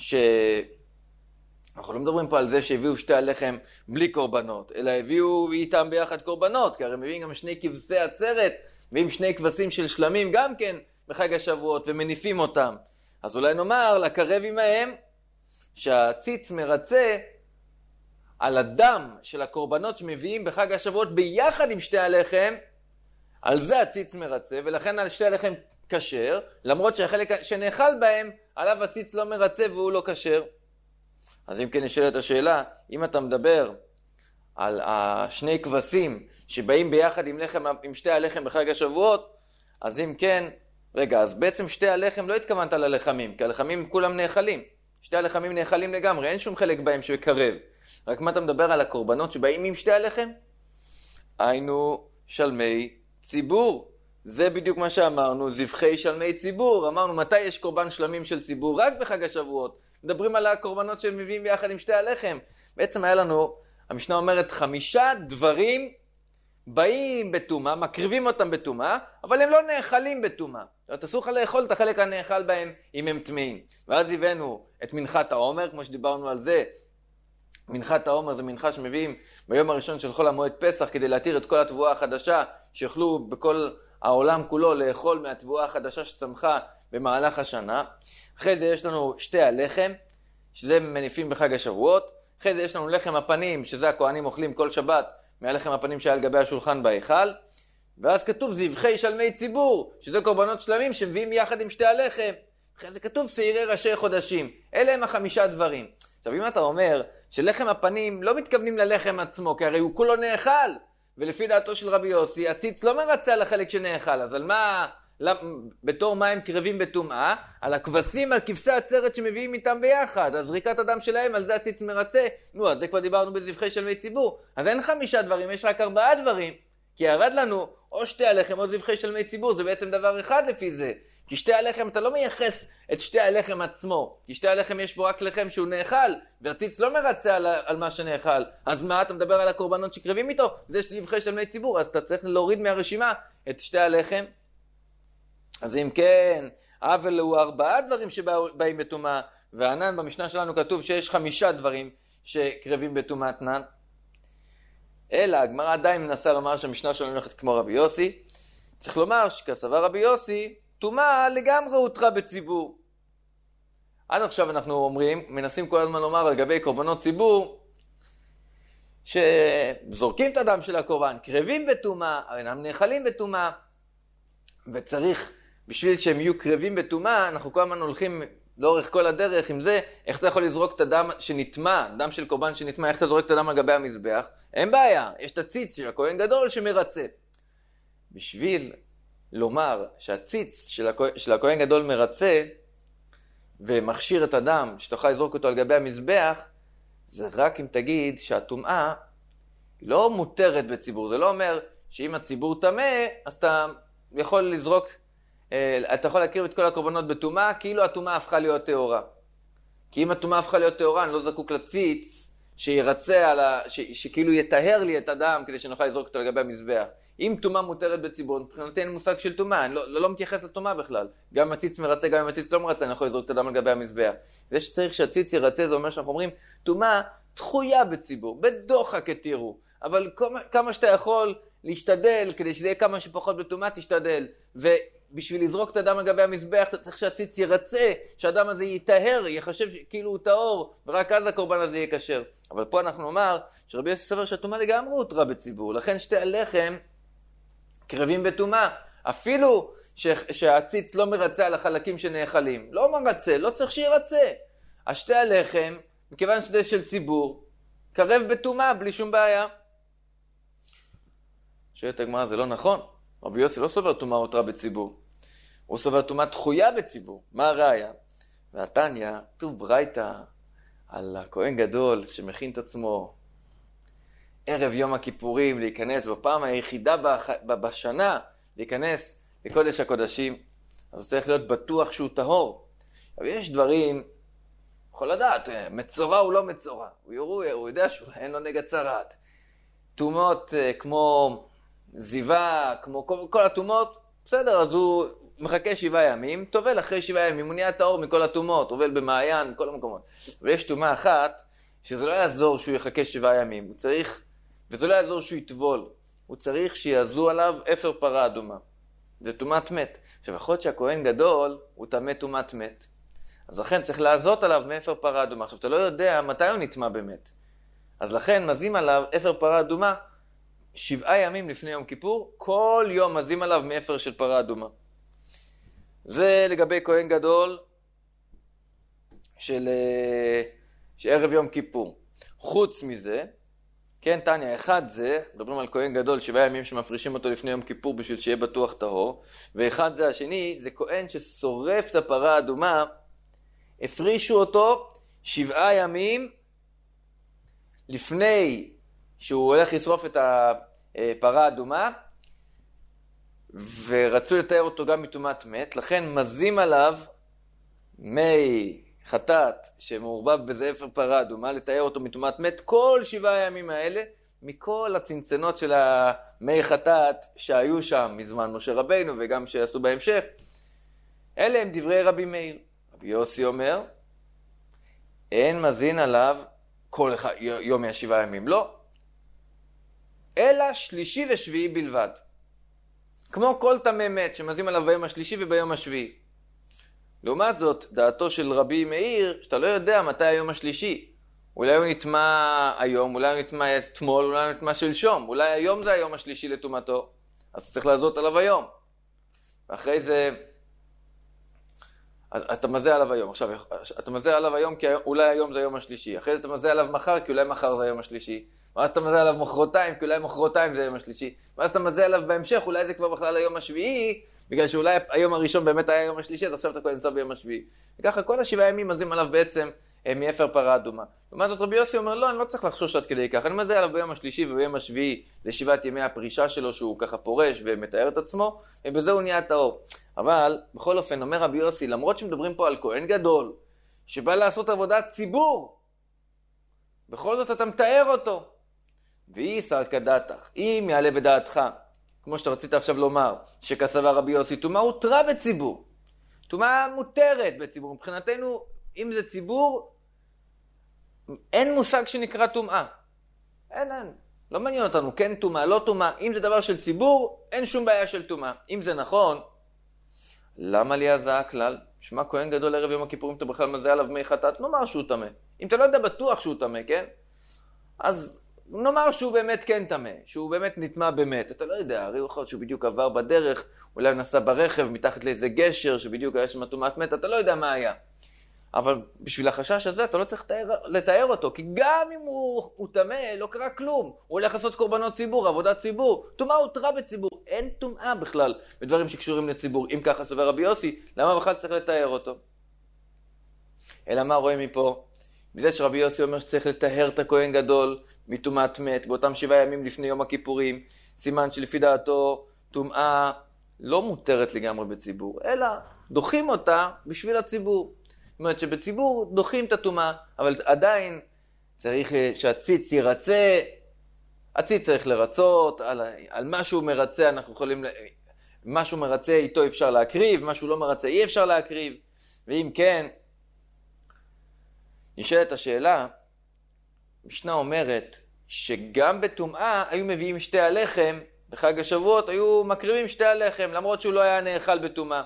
A: אנחנו לא מדברים פה על זה שהביאו שתי הלחם בלי קורבנות, אלא הביאו איתם ביחד קורבנות, כי הרי מביאים גם שני כבשי עצרת, מביאים שני כבשים של שלמים גם כן בחג השבועות ומניפים אותם. אז אולי נאמר לקרב עמהם שהציץ מרצה על הדם של הקורבנות שמביאים בחג השבועות ביחד עם שתי הלחם, על זה הציץ מרצה, ולכן על שתי הלחם כשר, למרות שהחלק שנאכל בהם, עליו הציץ לא מרצה והוא לא כשר. אז אם כן נשאלת השאלה, אם אתה מדבר על השני כבשים שבאים ביחד עם שתי הלחם בחג השבועות, אז אם כן, רגע, אז בעצם שתי הלחם לא התכוונת ללחמים, כי הלחמים כולם נאכלים. שתי הלחמים נאכלים לגמרי, אין שום חלק בהם שקרב. רק מה אתה מדבר על הקורבנות שבאים עם שתי הלחם? היינו שלמי ציבור. זה בדיוק מה שאמרנו, זבחי שלמי ציבור. אמרנו, מתי יש קורבן שלמים של ציבור? רק בחג השבועות. מדברים על הקורבנות שהם מביאים ביחד עם שתי הלחם. בעצם היה לנו, המשנה אומרת, 5 דברים באים בטומאה, מקריבים אותם בטומאה, אבל הם לא נאכלים בטומאה. אסור לך לאכול את החלק הנאכל בהם אם הם טמאים. ואז הבאנו את מנחת העומר, כמו שדיברנו על זה. מנחת העומר זה מנחה שמביאים ביום הראשון של חול המועד פסח, כדי להתיר את כל התבואה החדשה, שיוכלו בכל העולם כולו לאכול מהתבואה החדשה שצמחה במהלך השנה. אחרי זה יש לנו שתי הלחם, שזה מניפים בחג השבועות. אחרי זה יש לנו לחם הפנים, שזה הכהנים אוכלים כל שבת, מהלחם הפנים שהיה על גבי השולחן בהיכל. ואז כתוב זבחי שלמי ציבור, שזה קורבנות שלמים שמביאים יחד עם שתי הלחם. אחרי זה כתוב שעירי ראשי חודשים. אלה הם 5 דברים. עכשיו אם אתה אומר שלחם הפנים לא מתכוונים ללחם עצמו, כי הרי הוא כולו נאכל, ולפי דעתו של רבי יוסי, הציץ לא מרצה על החלק שנאכל, אז על מה, בתור מה הם קרבים בטומאה? על הכבשים, על כבשי עצרת שמביאים איתם ביחד, על זריקת הדם שלהם, על זה הציץ מרצה. נו, אז זה כבר דיברנו בזבחי שלמי ציבור. אז אין 5 דברים, יש רק 4 דברים. כי ירד לנו או שתי הלחם או זבחי שלמי ציבור, זה בעצם דבר אחד לפי זה. כי שתי הלחם, אתה לא מייחס את שתי הלחם עצמו. כי שתי הלחם יש בו רק לחם שהוא נאכל, והציץ לא מרצה על מה שנאכל. אז מה, אתה מדבר על הקורבנות שקרבים איתו? זה זבחי שלמי ציבור, אז אתה צריך להוריד מהרשימה את שתי הלחם. אז אם כן, אבל הוא 4 דברים שבאים בטומאה, וענן במשנה שלנו כתוב שיש 5 דברים שקרבים בטומאת נן. אלא, הגמרא עדיין מנסה לומר שהמשנה שלנו הולכת כמו רבי יוסי. צריך לומר שכסבר רבי יוסי, טומאה לגמרי הותרה בציבור. עד עכשיו אנחנו אומרים, מנסים כל הזמן לומר על גבי קורבנות ציבור, שזורקים את הדם של הקורבן, קרבים בטומאה, אינם נאכלים בטומאה, וצריך, בשביל שהם יהיו קרבים בטומאה, אנחנו כל הזמן הולכים לאורך כל הדרך עם זה, איך אתה יכול לזרוק את הדם שנטמע, דם של קורבן שנטמע, איך אתה זורק את הדם על גבי המזבח? אין בעיה, יש את הציץ של הכהן גדול שמרצה. בשביל לומר שהציץ של הכהן גדול מרצה, ומכשיר את הדם, שתוכל לזרוק אותו על גבי המזבח, זה רק אם תגיד שהטומאה לא מותרת בציבור. זה לא אומר שאם הציבור טמא, אז אתה יכול לזרוק, אתה יכול להקריב את כל הקורבנות בטומאה, כאילו הטומאה הפכה להיות טהורה. כי אם הטומאה הפכה להיות טהורה, אני לא זקוק לציץ, שירצה שכאילו יטהר לי את הדם, כדי שנוכל לזרוק אותו על גבי המזבח. אם טומאה מותרת בציבור, מבחינתי אין מושג של טומאה, אני לא מתייחס לטומאה בכלל. גם אם הציץ מרצה, גם אם הציץ לא מרצה, אני יכול לזרוק את הדם על גבי המזבח. זה שצריך שהציץ ירצה, זה אומר שאנחנו אומרים, טומאה דחויה בציבור, בדוחק התירו. אבל כמה שאתה יכול להשתדל, כדי שזה יהיה כמה שפחות בטומאה, תשתדל. ובשביל לזרוק את הדם על גבי המזבח, אתה צריך שהציץ ירצה, שהדם הזה יטהר, יחשב כאילו הוא טהור, ורק אז הקורבן הזה יהיה כשר. אבל פה אנחנו נאמר, שרבי יוסי סבר שהטומאה לגמרי הותרה בציבור, לכן שתי הלחם קרבים בטומאה, אפילו שהציץ לא מרצה על החלקים שנאכלים. לא מרצה, לא צריך שירצה. השתי הלחם, מכיוון שזה של ציבור, קרב בטומאה בלי שום בעיה. שואלת הגמרא, זה לא נכון. רבי יוסי לא סובר טומאה הותרה בציבור. הוא סובר טומאה דחויה בציבור. מה הראיה? והתניא, כתוב ברייתא על הכהן גדול שמכין את עצמו ערב יום הכיפורים להיכנס בפעם היחידה בשנה, להיכנס לקודש הקודשים, אז צריך להיות בטוח שהוא טהור. אבל יש דברים, יכול לדעת, מצורע הוא לא מצורע, הוא יודע שאין לו נגע צרעת. טומאות כמו זיווה, כמו כל הטומאות, בסדר, אז הוא מחכה 7 ימים, טובל אחרי 7 ימים, הוא נהיה טהור מכל הטומאות, טובל במעיין, כל המקומות. אבל יש טומאה אחת, שזה לא יעזור שהוא יחכה 7 ימים, הוא צריך, וזה לא יעזור שהוא יטבול, הוא צריך שיעזו עליו אפר פרה אדומה. זה טומאת מת. עכשיו, יכול להיות שהכהן גדול, הוא טמא טומאת מת. אז לכן צריך לעזות עליו מאפר פרה אדומה. עכשיו, אתה לא יודע מתי הוא נטמא באמת. אז לכן מזים עליו אפר פרה אדומה 7 ימים לפני יום כיפור, כל יום מזים עליו מאפר של פרה אדומה. זה לגבי כהן גדול של ערב יום כיפור. חוץ מזה, כן, תניה, אחד זה, מדברים על כהן גדול, 7 ימים שמפרישים אותו לפני יום כיפור בשביל שיהיה בטוח טהור, ואחד זה השני, זה כהן ששורף את הפרה האדומה, הפרישו אותו 7 ימים לפני שהוא הולך לשרוף את הפרה האדומה, ורצו לתאר אותו גם מטומאת מת, לכן מזים עליו מי חטאת שמעורבב בזה אפר פרה אדומה, לתאר אותו מטומאת מת כל 7 הימים האלה, מכל הצנצנות של המי חטאת שהיו שם מזמן משה רבינו וגם שעשו בהמשך. אלה הם דברי רבי מאיר. רבי יוסי אומר, אין מזין עליו כל יום מה7 ימים, לא. אלא שלישי ושביעי בלבד. כמו כל טמא מת שמזים עליו ביום השלישי וביום השביעי. לעומת זאת, דעתו של רבי מאיר, שאתה לא יודע מתי היום השלישי. אולי הוא נטמא היום, אולי הוא נטמא אתמול, אולי הוא נטמא שלשום. אולי היום זה היום השלישי לטומאתו. אז צריך לעזות עליו היום. ואחרי זה, אתה מזה עליו היום. עכשיו, אתה מזה עליו היום כי אולי היום זה היום השלישי. אחרי זה אתה מזה עליו מחר כי אולי מחר זה היום השלישי. ואז אתה מזה עליו מחרתיים כי אולי מחרתיים זה היום השלישי. ואז אתה מזה עליו בהמשך, אולי זה כבר בכלל היום השביעי, בגלל שאולי היום הראשון באמת היה היום השלישי, אז עכשיו אתה כבר נמצא ביום השביעי. וככה כל 7 ימים מזים עליו בעצם מאפר פרה אדומה. לעומת זאת רבי יוסי אומר, לא, אני לא צריך לחשוש עד כדי כך. אני מזה עליו ביום השלישי וביום השביעי ל7 ימי הפרישה שלו, שהוא ככה פורש ומתאר את עצמו, ובזה הוא נהיה טהור. אבל בכל אופן אומר רבי יוסי, למרות שמדברים פה על כהן גדול, שבא לעשות עבודת ציבור, בכל זאת אתה מתאר אותו. ואי סלקא דעתך, אם יעלה בדעתך, כמו שאתה רצית עכשיו לומר, שכסבר רבי יוסי, טומאה הותרה בציבור. טומאה מותרת בציבור. מבחינתנו, אם זה ציבור, אין מושג שנקרא טומאה. אין. לא מעניין אותנו, כן טומאה, לא טומאה. אם זה דבר של ציבור, אין שום בעיה של טומאה. אם זה נכון, למה לי אז הכלל? שמע כהן גדול ערב יום הכיפורים, אתה בכלל מזה עליו מי חטאת, נאמר שהוא טמא. אם אתה לא יודע בטוח שהוא טמא, כן? אז נאמר שהוא באמת כן טמא, שהוא באמת נטמא באמת. אתה לא יודע, הרי הוא יכול להיות שהוא בדיוק עבר בדרך, אולי הוא נסע ברכב מתחת לאיזה גשר שבדיוק היה שם טומאת מת, אתה לא יודע מה היה. אבל בשביל החשש הזה אתה לא צריך לתאר אותו, כי גם אם הוא טמא, לא קרה כלום. הוא הולך לעשות קורבנות ציבור, עבודת ציבור. טומאה הותרה בציבור, אין טומאה בכלל בדברים שקשורים לציבור. אם ככה סובר רבי יוסי, למה בכלל צריך לתאר אותו? אלא מה רואים מפה? בזה שרבי יוסי אומר שצריך לתאר את הכהן גדול מטומאת מת, באותם 7 ימים לפני יום הכיפורים, סימן שלפי דעתו טומאה לא מותרת לגמרי בציבור, אלא דוחים אותה בשביל הציבור. זאת אומרת שבציבור דוחים את הטומאה, אבל עדיין צריך שהציץ ירצה, הציץ צריך לרצות, על משהו מרצה אנחנו יכולים, משהו מרצה איתו אפשר להקריב, משהו לא מרצה אי אפשר להקריב, ואם כן, נשאלת השאלה, משנה אומרת שגם בטומאה היו מביאים 2 הלחם, בחג השבועות היו מקריבים 2 הלחם, למרות שהוא לא היה נאכל בטומאה.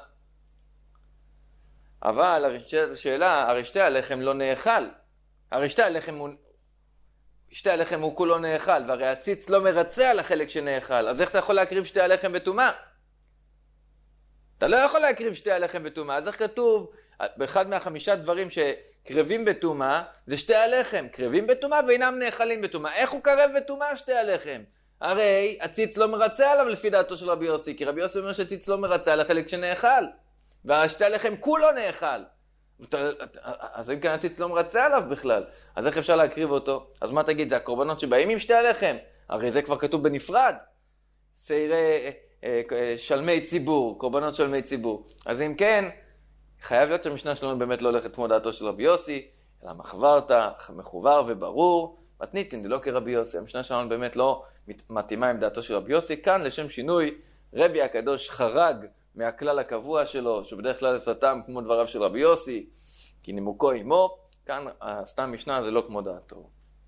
A: אבל השאלה, הרי 2 הלחם לא נאכל. הרי 2 הלחם הוא כולו נאכל, והרי הציץ לא מרצה על החלק שנאכל. אז איך אתה יכול להקריב 2 הלחם בטומאה? אתה לא יכול להקריב 2 הלחם בטומאה. אז איך כתוב, באחד מה5 דברים שקרבים בטומאה, זה 2 הלחם. קרבים בטומאה ואינם נאכלים בטומאה. איך הוא קרב בטומאה 2 הלחם? הרי הציץ לא מרצה עליו לפי דעתו של רבי יוסי, כי רבי יוסי אומר שהציץ לא מרצה על החלק שנאכל. וה2 הלחם כולו נאכל. אז אם כן הציץ לא מרצה עליו בכלל, אז איך אפשר להקריב אותו? אז מה תגיד, זה הקורבנות שבאים עם 2 הלחם? הרי זה כבר כתוב בנפרד. סיירי שלמי ציבור, קורבנות שלמי ציבור. אז אם כן, חייב להיות שהמשנה שלנו באמת לא הולכת כמו דעתו של רבי יוסי, אלא מחברתא, מחובר וברור. מתניתין דלא כרבי יוסי. המשנה שלנו באמת לא מתאימה עם דעתו של רבי יוסי. כאן לשם שינוי רבי הקדוש חרג מהכלל הקבוע שלו, שהוא בדרך כלל סתם כמו דבריו של רבי יוסי, כי נימוקו עמו. כאן סתם משנה זה לא כמו דעתו.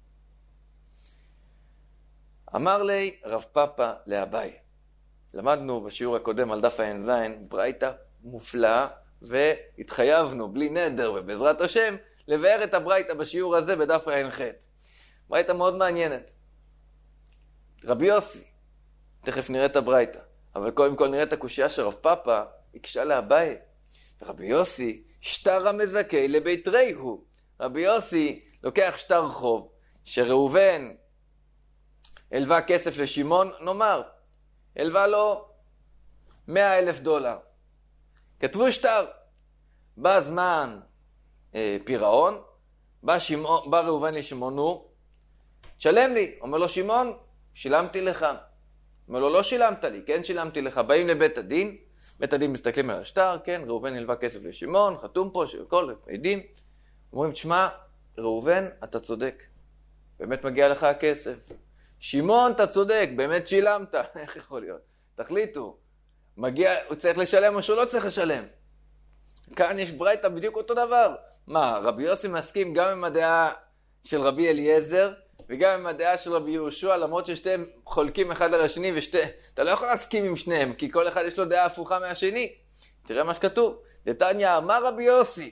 A: אמר לי רב פאפא לאביי. למדנו בשיעור הקודם על דף ע"ז ברייתא מופלאה, והתחייבנו בלי נדר ובעזרת השם לבאר את הברייתא בשיעור הזה בדף ע"ח. ברייתא מאוד מעניינת. רבי יוסי, תכף נראה את הברייתא, אבל קודם כל נראה את הקושייה של רב פאפא, הקשה לאביי. ורבי יוסי שטר המזכה לבית ריהו. רבי יוסי לוקח שטר חוב שראובן הלווה כסף לשמעון, נאמר, הלווה לו $100,000. כתבו שטר. בא זמן פירעון, בא ראובן לשמעון, נו, שלם לי. אומר לו שמעון, שילמתי לך. אומר לו, לא שילמת לי, כן שילמתי לך. באים לבית הדין, בית הדין מסתכלים על השטר, כן, ראובן הלווה כסף לשמעון, חתום פה, כל עדים. אומרים, תשמע, ראובן, אתה צודק. באמת מגיע לך הכסף. שמעון, אתה צודק, באמת שילמת. איך יכול להיות? תחליטו. הוא צריך לשלם או שהוא לא צריך לשלם. כאן יש ברייתא בדיוק אותו דבר. מה, רבי יוסי מסכים גם עם הדעה של רבי אליעזר, וגם עם הדעה של רבי יהושע, למרות ששתיהם חולקים אחד על השני, אתה לא יכול להסכים עם שניהם, כי כל אחד יש לו דעה הפוכה מהשני. תראה מה שכתוב. דתניא אמר רבי יוסי,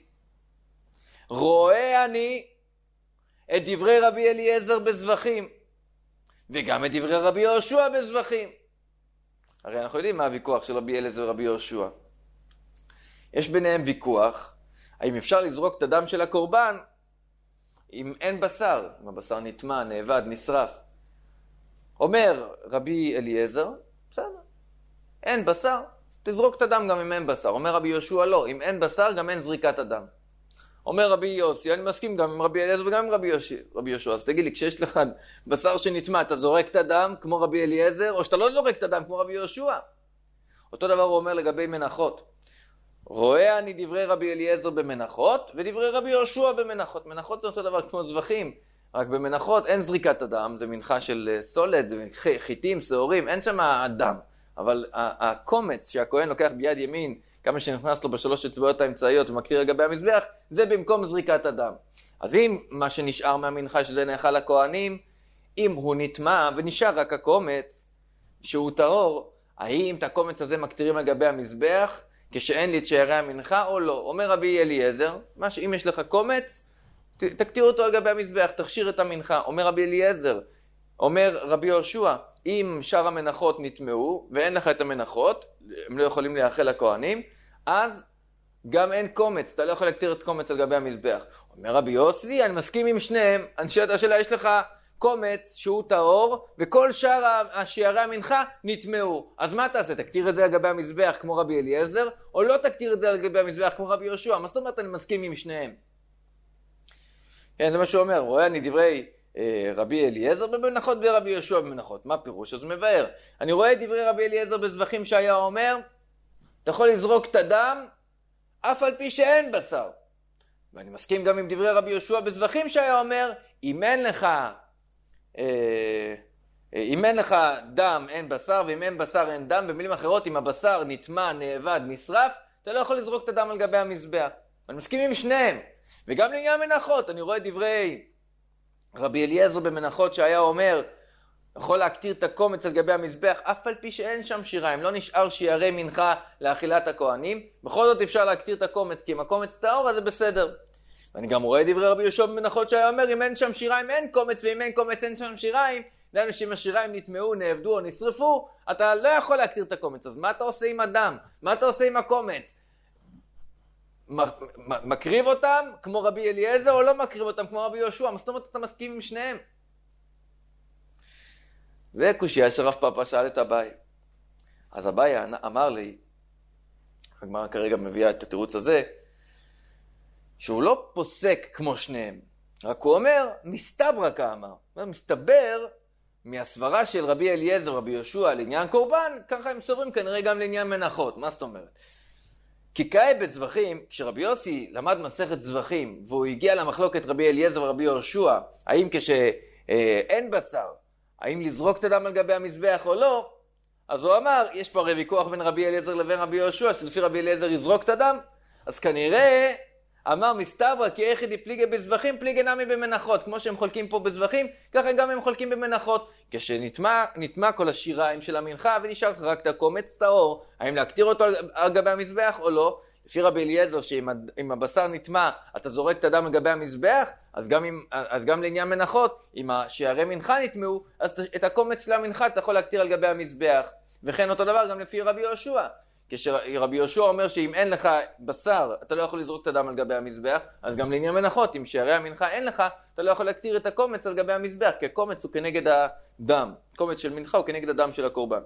A: רואה אני את דברי רבי אליעזר בזבחים, וגם את דברי רבי יהושע בזבחים. הרי אנחנו יודעים מה הוויכוח של רבי אליעזר ורבי יהושע. יש ביניהם ויכוח, האם אפשר לזרוק את הדם של הקורבן אם אין בשר, אם הבשר נטמע, נאבד, נשרף. אומר רבי אליעזר, בסדר, אין בשר, תזרוק את הדם גם אם אין בשר. אומר רבי יהושע, לא, אם אין בשר גם אין זריקת הדם. אומר רבי יוסי, אני מסכים גם עם רבי אליעזר וגם עם רבי יהושע. אז תגיד לי, כשיש לך בשר שנטמע, אתה זורק את הדם כמו רבי אליעזר, או שאתה לא זורק את הדם כמו רבי יהושע? אותו דבר הוא אומר לגבי מנחות. רואה אני דברי רבי אליעזר במנחות, ודברי רבי יהושע במנחות. מנחות זה אותו דבר כמו זבחים, רק במנחות אין זריקת הדם, זה מנחה של סולת, זה חיטים, שעורים, אין שם הדם. אבל הקומץ שהכהן לוקח ביד ימין, כמה שנכנס לו בשלוש אצבעות האמצעיות ומקטיר לגבי המזבח, זה במקום זריקת הדם. אז אם מה שנשאר מהמנחה שזה נאכל לכהנים, אם הוא נטמע ונשאר רק הקומץ שהוא טהור, האם את הקומץ הזה מקטירים לגבי המזבח כשאין לי את שערי המנחה או לא? אומר רבי אליעזר, אם יש לך קומץ, תקטיר אותו על גבי המזבח, תכשיר את המנחה. אומר רבי אליעזר, אומר רבי יהושע, אם שאר המנחות נטמעו ואין לך את המנחות, הם לא יכולים להאכל לכהנים, אז גם אין קומץ, אתה לא יכול להקטיר את קומץ על גבי המזבח. אומר רבי יוסי, אני מסכים עם שניהם, אנשי השאלה יש לך קומץ שהוא טהור, וכל שאר שערי המנחה נטמעו. אז מה תעשה? תקטיר את זה על גבי המזבח כמו רבי אליעזר, או לא תקטיר את זה על גבי המזבח כמו רבי יהושע? מה זאת אומרת אני מסכים עם שניהם? כן, זה מה שהוא אומר, רואה אני דברי רבי אליעזר במנחות ורבי יהושע במנחות. מה פירוש? אז הוא מבאר. אני רואה את דברי רבי אליעזר בזבחים שהיה אומר, אתה יכול לזרוק את הדם אף על פי שאין בשר. ואני מסכים גם עם דברי רבי יהושע בזבחים שהיה אומר, אם אין לך דם אין בשר, ואם אין בשר אין דם. במילים אחרות, אם הבשר נטמע, נאבד, נשרף, אתה לא יכול לזרוק את הדם על גבי המזבח. אני מסכים עם שניהם. וגם לעניין מנחות, אני רואה דברי רבי אליעזר במנחות שהיה אומר, יכול להקטיר את הקומץ על גבי המזבח, אף על פי שאין שם שיריים, לא נשאר שיערי מנחה לאכילת הכהנים, בכל זאת אפשר להקטיר את הקומץ, כי אם הקומץ טהור אז זה בסדר. ואני גם רואה דברי רבי יהושע במנחות שהיה אומר, אם אין שם שיריים אין קומץ, ואם אין קומץ אין שם שיריים, דהיינו שאם השיריים נטמעו, נאבדו או נשרפו, אתה לא יכול להקטיר את הקומץ. אז מה אתה עושה עם הדם? מה אתה עושה עם הקומץ? מקריב אותם כמו רבי אליעזר או לא מקריב אותם כמו רבי יהושע? מה זאת אומרת אתה מסכים עם שניהם? זה קושיה שרב פאפא שאל את אביי. אז אביי אמר לי, הגמרא כרגע מביאה את התירוץ הזה, שהוא לא פוסק כמו שניהם, רק הוא אומר, מסתברא כאמר. מסתבר מהסברה של רבי אליעזר ורבי יהושע לעניין קורבן, ככה הם סוברים כנראה גם לעניין מנחות. מה זאת אומרת? כי כעת בזבחים, כשרבי יוסי למד מסכת זבחים, והוא הגיע למחלוקת רבי אליעזר ורבי יהושע, האם אין בשר, האם לזרוק את הדם על גבי המזבח או לא? אז הוא אמר, יש פה הרי ויכוח בין רבי אליעזר לבין רבי יהושע, שלפי רבי אליעזר יזרוק את הדם, אז כנראה אמר מסתברא כי איכא דפליגי בזבחים פליגי נמי במנחות, כמו שהם חולקים פה בזבחים, ככה גם הם חולקים במנחות. כשנטמע כל השיריים של המנחה ונשאר לך רק את הקומץ טהור, האם להקטיר אותו על גבי המזבח או לא? לפי רבי אליעזר שאם הבשר נטמע אתה זורק את הדם על גבי המזבח, אז גם לעניין מנחות, אם השערי מנחה נטמעו, אז את הקומץ של המנחה אתה יכול להקטיר על גבי המזבח. וכן אותו דבר גם לפי רבי יהושע. כשרבי יהושע אומר שאם אין לך בשר, אתה לא יכול לזרוק את הדם על גבי המזבח, אז גם לעניין מנחות, אם שערי המנחה אין לך, אתה לא יכול להקטיר את הקומץ על גבי המזבח, כי הקומץ הוא כנגד הדם. קומץ של מנחה הוא כנגד הדם של הקורבן.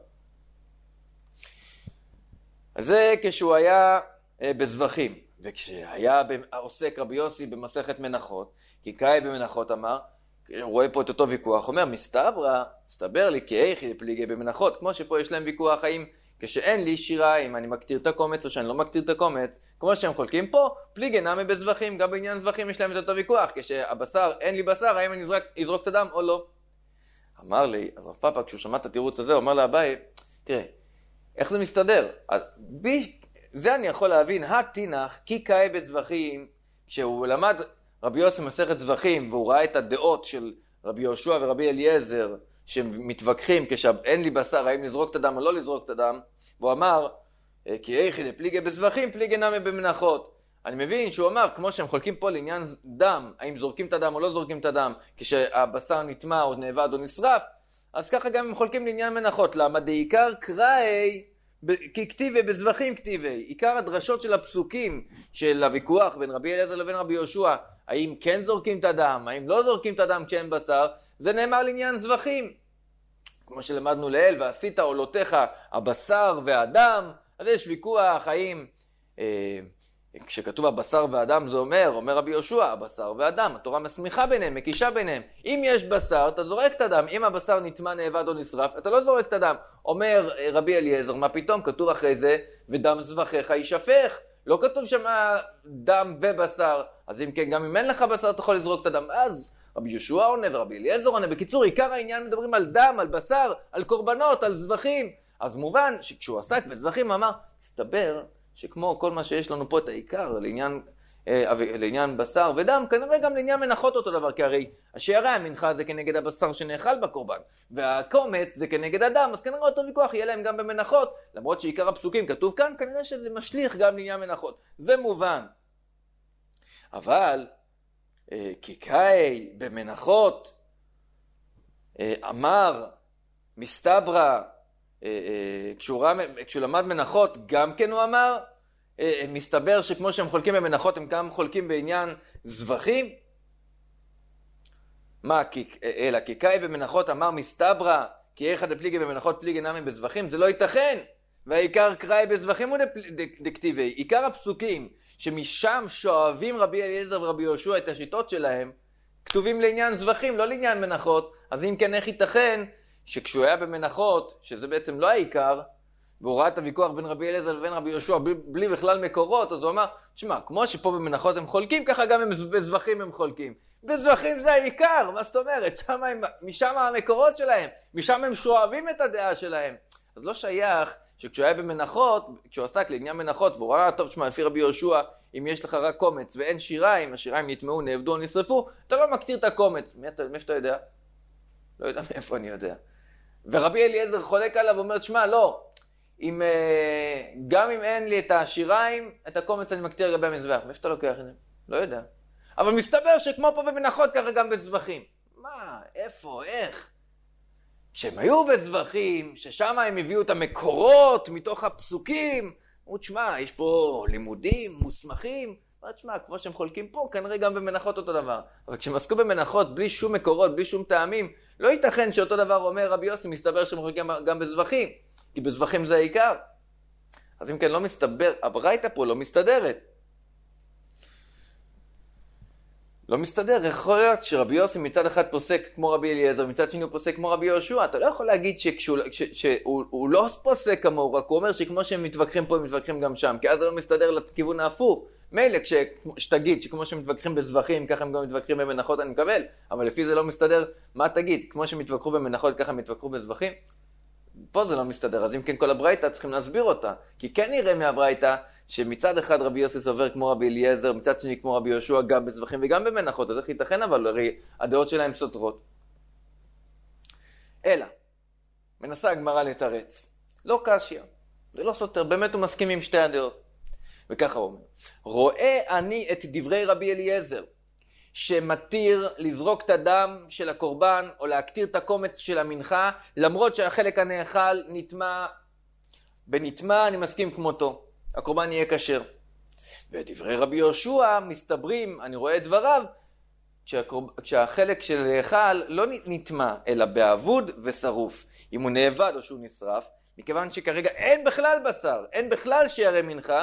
A: אז זה כשהוא היה בזבחים, וכשהיה עוסק רבי יוסי במסכת מנחות, כי קאי במנחות אמר, הוא רואה פה את אותו ויכוח, אומר מסתבר לי כי איכא דפליגי במנחות, כמו שפה יש להם ויכוח האם כשאין לי שיריים אני מקטיר את הקומץ או שאני לא מקטיר את הקומץ, כמו שהם חולקים פה, פליגי נמי בזבחים, גם בעניין זבחים יש להם את אותו ויכוח, כשהבשר, אין לי בשר, האם אני אזרוק את הדם או לא. אמר לי, אז רב פאפא כשהוא שמע את התירוץ הזה, הוא אמר לאביי, תראה, איך זה מסתדר? אז זה אני יכול להבין, התינח כי קאי בזבחים, כשהוא למד רבי יוסי מסכת זבחים, והוא ראה את הדעות של רבי יהושע ורבי אליעזר, שהם מתווכחים כשאין לי בשר, האם לזרוק את הדם או לא לזרוק את הדם, והוא אמר, כי איכא דפליגי בזבחים, פליגי נמי במנחות. אני מבין שהוא אמר, כמו שהם חולקים פה לעניין דם, האם זורקים את הדם או לא זורקים את הדם, כשהבשר נטמע או נאבד או נשרף, אז ככה גם הם חולקים לעניין מנחות. למה? דעיקר קראי, כי כתיבי בזבחים כתיבי. עיקר הדרשות של הפסוקים של הוויכוח בין רבי אליעזר לבין רבי יהושע, האם כן זורקים את הדם, האם לא זורקים את הדם כשאין בשר, זה נאמר לעניין זבחים. כמו שלמדנו לאל, ועשית עולותיך הבשר והדם, אז יש ויכוח האם, כשכתוב הבשר והדם זה אומר רבי יהושע, הבשר והדם, התורה מסמיכה ביניהם, מקישה ביניהם. אם יש בשר, אתה זורק את הדם, אם הבשר נטמע, נאבד או נשרף, אתה לא זורק את הדם. אומר רבי אליעזר, מה פתאום? כתוב אחרי זה, ודם זבחיך יישפך. לא כתוב שם דם ובשר, אז אם כן, גם אם אין לך בשר, אתה יכול לזרוק את הדם. אז רבי יהושע עונה ורבי אליעזר עונה. בקיצור, עיקר העניין מדברים על דם, על בשר, על קורבנות, על זבחים. אז מובן שכשהוא עסק בזבחים, אמר, הסתבר שכמו כל מה שיש לנו פה את העיקר, לעניין בשר ודם, כנראה גם לעניין מנחות אותו דבר, כי הרי השערי המנחה זה כנגד הבשר שנאכל בקורבן, והקומץ זה כנגד הדם, אז כנראה אותו ויכוח יהיה להם גם במנחות, למרות שעיקר הפסוקים כתוב כאן, כנראה שזה משליך גם לעניין מנחות. זה מובן. אבל, כי קאי במנחות, אמר, מסתברא, כשהוא למד מנחות, גם כן הוא אמר, מסתבר שכמו שהם חולקים במנחות, הם גם חולקים בעניין זבחים. מה? אלא כי קאי במנחות אמר מסתברא, כי איכא דפליגי במנחות פליגי נמי בזבחים, זה לא ייתכן. והעיקר קראי בזבחים הוא דכתיבי. עיקר הפסוקים שמשם שואבים רבי אליעזר ורבי יהושע את השיטות שלהם, כתובים לעניין זבחים, לא לעניין מנחות. אז אם כן, איך ייתכן שכשהוא היה במנחות, שזה בעצם לא העיקר, והוא ראה את הוויכוח בין רבי אליעזר לבין רבי יהושע בלי בכלל מקורות, אז הוא אמר, תשמע, כמו שפה במנחות הם חולקים, ככה גם בזבחים הם חולקים. בזבחים זה העיקר, מה זאת אומרת? משם המקורות שלהם, משם הם שואבים את הדעה שלהם. אז לא שייך שכשהוא היה במנחות, כשהוא עסק לעניין מנחות, והוא ראה, טוב, תשמע, לפי רבי יהושע, אם יש לך רק קומץ ואין שיריים, השיריים נטמעו, נאבדו, נשרפו, אתה לא מקטיר את הקומץ. מאיפה אתה יודע? לא יודע מאיפה אני יודע. ורבי אליעזר חולק עליו ואומר, תשמע, לא, גם אם אין לי את השיריים, את הקומץ אני מקטיר לגבי המזבח. מאיפה אתה לוקח את זה? לא יודע. אבל מסתבר שכמו פה במנחות, ככה גם בזבחים. מה? איפה? איך? כשהם היו בזבחים, ששם הם הביאו את המקורות מתוך הפסוקים, אמרו, תשמע, יש פה לימודים, מוסמכים, תשמע, כמו שהם חולקים פה, כנראה גם במנחות אותו דבר. אבל כשהם עסקו במנחות בלי שום מקורות, בלי שום טעמים, לא ייתכן שאותו דבר אומר רבי יוסי, מסתבר שהם חולקים גם בזבחים, כי בזבחים זה העיקר. אז אם כן, לא מסתבר, הברייתא פה לא מסתדרת. לא מסתדר, יכול להיות שרבי יוסי מצד אחד פוסק כמו רבי אליעזר, מצד שני הוא פוסק כמו רבי יהושע. אתה לא יכול להגיד שהוא לא פוסק כמוהו, רק הוא אומר שכמו שהם מתווכחים פה, הם מתווכחים גם שם, כי אז זה לא מסתדר לכיוון ההפוך. מילא שתגיד שכמו שהם מתווכחים בזבחים, ככה הם גם מתווכחים במנחות, אני מקבל, אבל לפי זה לא מסתדר, מה תגיד? כמו שהם מתווכחו במנחות, ככה הם מתווכחו בזבחים? פה זה לא מסתדר, אז אם כן כל הברייתא צריכים להסביר אותה, כי כן נראה מהברייתא שמצד אחד רבי יוסי סובר כמו רבי אליעזר, מצד שני כמו רבי יהושע גם בזבחים וגם במנחות, אז איך ייתכן? אבל הרי הדעות שלהם סותרות. אלא, מנסה הגמרא לתרץ, לא קשיא, זה לא סותר, באמת הוא מסכים עם שתי הדעות. וככה הוא אומר, רואה אני את דברי רבי אליעזר, שמתיר לזרוק את הדם של הקורבן, או להקטיר את הקומץ של המנחה, למרות שהחלק הנאכל נטמע, בנטמע אני מסכים כמותו, הקורבן יהיה כשר. ודברי רבי יהושע מסתברים, אני רואה את דבריו, כשהחלק של נאכל לא נטמע, אלא באבוד ושרוף, אם הוא נאבד או שהוא נשרף, מכיוון שכרגע אין בכלל בשר, אין בכלל שיערי מנחה,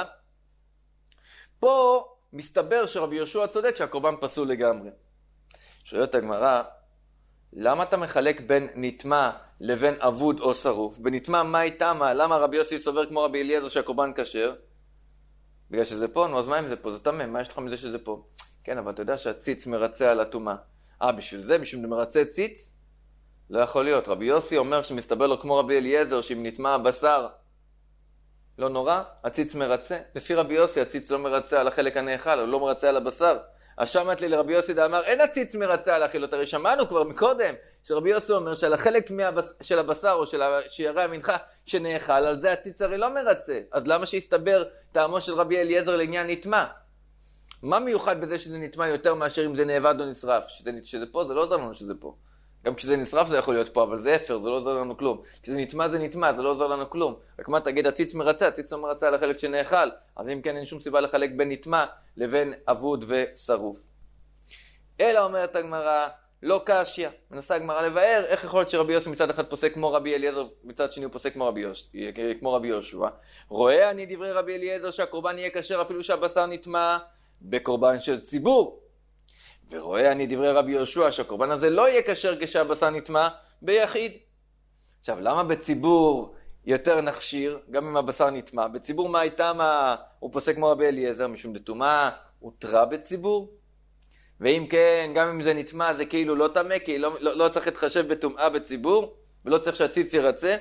A: פה מסתבר שרבי יהושע צודק שהקורבן פסול לגמרי. שואלת הגמרא, למה אתה מחלק בין נטמע לבין אבוד או שרוף? בנטמע מה איתמה? למה רבי יוסי סובר כמו רבי אליעזר שהקורבן כשר? בגלל שזה פה? נו, אז מה אם זה פה? זה טמא, מה יש לך מזה שזה פה? כן, אבל אתה יודע שהציץ מרצה על הטומאה. בשביל זה, בשביל מרצה ציץ? לא יכול להיות. רבי יוסי אומר שמסתבר לו כמו רבי אליעזר, שאם נטמע הבשר לא נורא, הציץ מרצה. לפי רבי יוסי, הציץ לא מרצה על החלק הנאכל, הוא לא מרצה על הבשר. השמת לי לרבי יוסי דאמר, אין הציץ מרצה על האכילות. הרי שמענו כבר מקודם, שרבי יוסי אומר שעל החלק של הבשר או של שיערי המנחה שנאכל, על זה הציץ הרי לא מרצה. אז למה שיסתבר טעמו של רבי אליעזר לעניין נטמע? מה מיוחד בזה שזה נטמע יותר מאשר אם זה נאבד או נשרף? שזה פה, זה לא עוזר לנו שזה פה. גם כשזה נשרף זה יכול להיות פה, אבל זה אפר, זה לא עוזר לנו כלום. כשזה נטמע זה נטמע, זה לא עוזר לנו כלום. רק מה תגיד, הציץ מרצה, הציץ לא מרצה על החלק שנאכל. אז אם כן אין שום סיבה לחלק בין נטמע לבין אבוד ושרוף. אלא אומרת הגמרא, לא קשיא. מנסה הגמרא לבאר, איך יכול להיות שרבי יוסי מצד אחד פוסק כמו רבי אליעזר, מצד שני הוא פוסק כמו רבי יהושע. רואה אני דברי רבי אליעזר שהקורבן יהיה כשר אפילו שהבשר נטמע בקורבן של ציבור. ורואה אני דברי רבי יהושע שהקורבן הזה לא יהיה כשר כשהבשר נטמע ביחיד. עכשיו, למה בציבור יותר נכשיר, גם אם הבשר נטמע? בציבור מה איתמה הוא פוסק כמו רבי אליעזר, משום דטומאה הותרה בציבור? ואם כן, גם אם זה נטמע, זה כאילו לא טמא, כי לא צריך להתחשב בטומאה בציבור, ולא צריך שהציץ ירצה?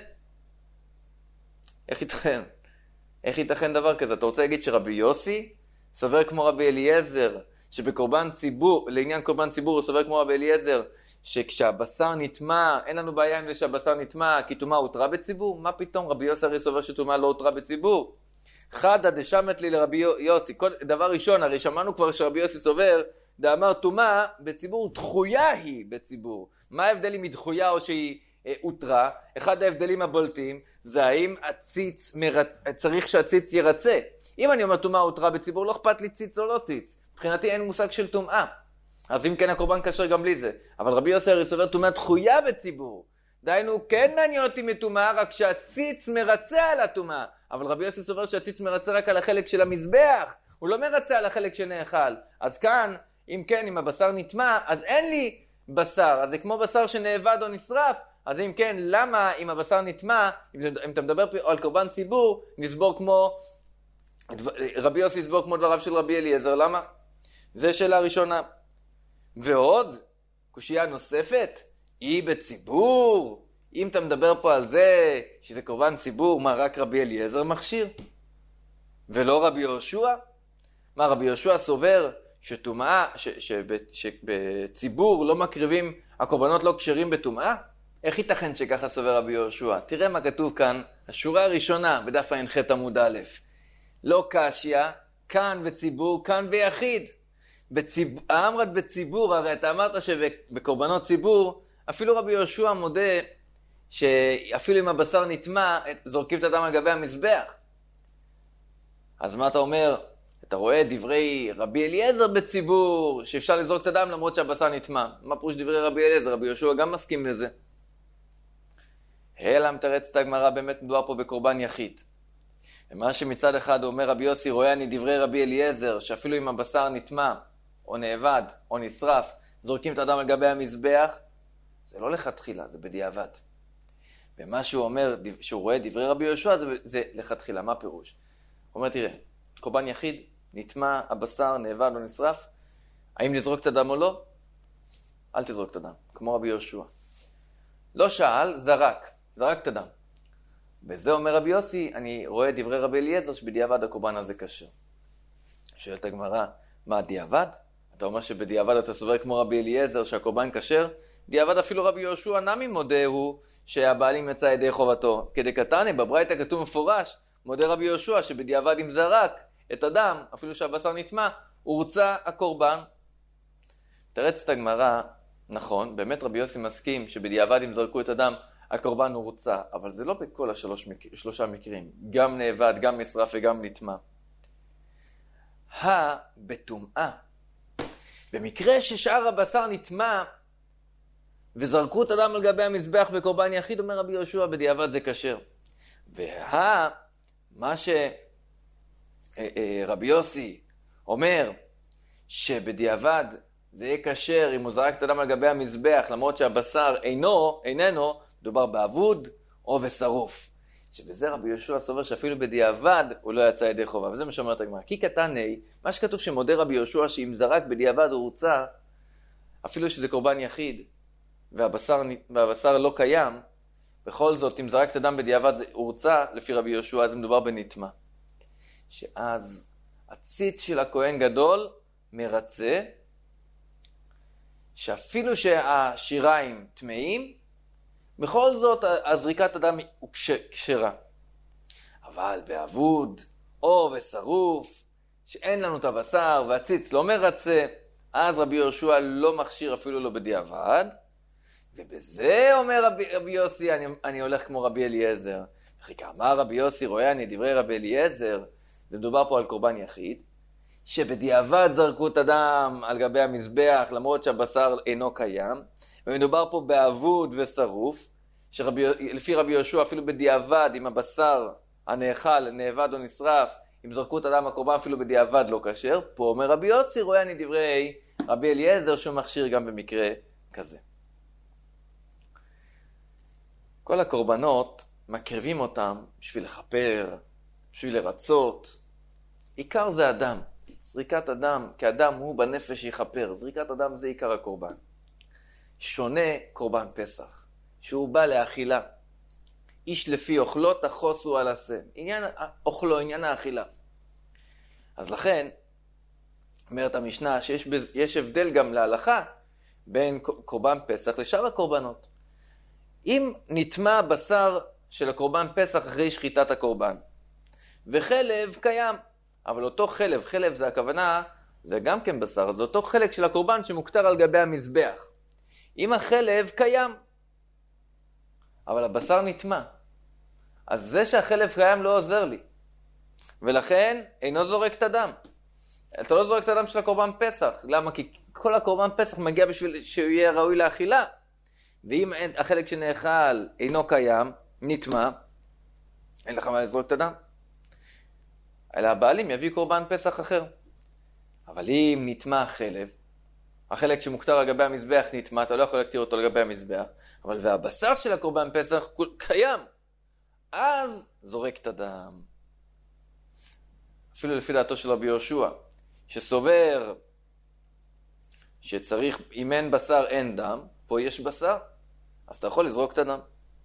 A: איך ייתכן? איך ייתכן דבר כזה? אתה רוצה להגיד שרבי יוסי סובר כמו רבי אליעזר, שבקורבן ציבור, לעניין קורבן ציבור הוא סובר כמו רבי אליעזר, שכשהבשר נטמע, אין לנו בעיה עם זה שהבשר נטמע, כי טומאה הותרה בציבור? מה פתאום? רבי יוסי הרי סובר שטומאה לא הותרה בציבור. חדא דשמת לי לרבי יוסי. דבר ראשון, הרי שמענו כבר שרבי יוסי סובר, דאמר טומאה בציבור, דחויה היא בציבור. מה ההבדל אם היא דחויה או שהיא הותרה? אחד ההבדלים הבולטים, זה האם צריך שהציץ ירצה. אם אני אומר טומאה הותרה בציבור, לא אכפת לי ציץ או לא ציץ. מבחינתי אין מושג של טומאה. אז אם כן הקורבן כשר גם בלי זה. אבל רבי יוסי הרי סובר טומאה דחויה בציבור. דהיינו, כן מעניין אותי מטומאה, רק שהציץ מרצה על הטומאה. אבל רבי יוסי סובר שהציץ מרצה רק על החלק של המזבח. הוא לא מרצה על החלק שנאכל. אז כאן, אם כן, אם הבשר נטמע, אז אין לי בשר. אז זה כמו בשר שנאבד או נשרף. אז אם כן, למה אם הבשר נטמע, אם אתה מדבר פה על קורבן ציבור, נסבור כמו, רבי יוסי יסבור כמו דבריו של רבי אליעזר. למה? זה שאלה ראשונה. ועוד, קושייה נוספת, היא בציבור. אם אתה מדבר פה על זה שזה קורבן ציבור, מה רק רבי אליעזר מכשיר? ולא רבי יהושע? מה, רבי יהושע סובר שטומאה, שבציבור לא מקריבים, הקורבנות לא כשרים בטומאה? איך ייתכן שככה סובר רבי יהושע? תראה מה כתוב כאן, השורה הראשונה בדף ע"ח עמוד א'. לא קשיא, כאן בציבור, כאן ביחיד. אמרת בציבור, הרי אתה אמרת שבקורבנות ציבור, אפילו רבי יהושע מודה שאפילו אם הבשר נטמע, זורקים את הדם על גבי המזבח. אז מה אתה אומר? אתה רואה דברי רבי אליעזר בציבור, שאפשר לזרוק את הדם למרות שהבשר נטמע. מה פירוש דברי רבי אליעזר? רבי יהושע גם מסכים לזה. אלא מתרץ את הגמרא, באמת מדובר פה בקורבן יחיד. ומה שמצד אחד אומר רבי יוסי, רואה אני דברי רבי אליעזר, שאפילו אם הבשר נטמע, או נאבד או נשרף, זורקים את הדם על גבי המזבח, זה לא לכתחילה, זה בדיעבד. ומה שהוא אומר, שהוא רואה דברי רבי יהושע, זה לכתחילה. מה פירוש? הוא אומר, תראה, קורבן יחיד, נטמע, הבשר, נאבד או נשרף, האם לזרוק את הדם או לא? אל תזרוק את הדם, כמו רבי יהושע. לא שאל, זרק את הדם. וזה אומר רבי יוסי, אני רואה דברי רבי אליעזר שבדיעבד הקורבן הזה כשר. שואלת הגמרא, מה דיעבד? אתה אומר שבדיעבד אתה סובר כמו רבי אליעזר שהקורבן כשר? דיעבד אפילו רבי יהושע נמי מודה הוא שהבעלים יצא ידי חובתו. כדי קטני, בברייתא כתוב מפורש, מודה רבי יהושע שבדיעבד אם זרק את הדם, אפילו שהבשר נטמע, הורצה הקורבן. תרץ את הגמרא, נכון, באמת רבי יוסי מסכים שבדיעבד אם זרקו את הדם, הקורבן הורצה, אבל זה לא בכל שלושה מקרים, גם נאבד, גם נשרף וגם נטמע. בטומאה. במקרה ששאר הבשר נטמע וזרקו את הדם על גבי המזבח בקורבן יחיד, אומר רבי יהושע, בדיעבד זה כשר. מה שרבי יוסי אומר, שבדיעבד זה יהיה כשר אם הוא זרק את הדם על גבי המזבח, למרות שהבשר איננו, מדובר באבוד או בשרוף. שבזה רבי יהושע סובר שאפילו בדיעבד הוא לא יצא ידי חובה, וזה מה שאומרת הגמרא. כי קטני, מה שכתוב שמודה רבי יהושע שאם זרק בדיעבד הוא הורצה, אפילו שזה קורבן יחיד, והבשר לא קיים, בכל זאת, אם זרק את הדם בדיעבד הוא הורצה, לפי רבי יהושע, אז מדובר בנטמע. שאז הציץ של הכהן גדול מרצה, שאפילו שהשיריים טמאים, בכל זאת הזריקת הדם הוא כשרה. אבל באבוד או בשרוף, שאין לנו את הבשר והציץ לא מרצה, אז רבי יהושע לא מכשיר אפילו לא בדיעבד, ובזה אומר רבי יוסי, אני הולך כמו רבי אליעזר. וכי כאמר רבי יוסי, רואה אני דברי רבי אליעזר, זה מדובר פה על קורבן יחיד, שבדיעבד זרקו את הדם על גבי המזבח, למרות שהבשר אינו קיים, ומדובר פה באבוד ושרוף, שלפי רבי יהושע אפילו בדיעבד, אם הבשר הנאכל, נאבד או נשרף, אם זרקו את הדם הקורבן אפילו בדיעבד לא כשר, פה אומר רבי יוסי, רואה אני דברי רבי אליעזר, שהוא מכשיר גם במקרה כזה. כל הקורבנות מקריבים אותם בשביל לחפר, בשביל לרצות. עיקר זה אדם. זריקת אדם, כי אדם הוא בנפש יכפר. זריקת אדם זה עיקר הקורבן. שונה קורבן פסח, שהוא בא לאכילה. איש לפי אוכלו תחוסו על עשה. עניין אוכלו, עניין האכילה. אז לכן, אומרת המשנה שיש הבדל גם להלכה בין קורבן פסח לשאר הקורבנות. אם נטמע בשר של הקורבן פסח אחרי שחיטת הקורבן, וחלב קיים, אבל אותו חלב זה הכוונה, זה גם כן בשר, זה אותו חלק של הקורבן שמוקטר על גבי המזבח. אם החלב קיים, אבל הבשר נטמע, אז זה שהחלב קיים לא עוזר לי, ולכן אינו זורק את הדם. אתה לא זורק את הדם של הקורבן פסח. למה? כי כל הקורבן פסח מגיע בשביל שהוא יהיה ראוי לאכילה. ואם החלק שנאכל אינו קיים, נטמע, אין לך מה לזרוק את הדם. אלא הבעלים יביא קורבן פסח אחר. אבל אם נטמע החלק שמוקטר על גבי המזבח נטמע, אתה לא יכול להקטיר אותו על גבי המזבח, אבל והבשר של הקורבן פסח קיים, אז זורק את הדם. אפילו לפי דעתו של רבי יהושע, שסובר שצריך, אם אין בשר אין דם, פה יש בשר, אז אתה יכול לזרוק את הדם.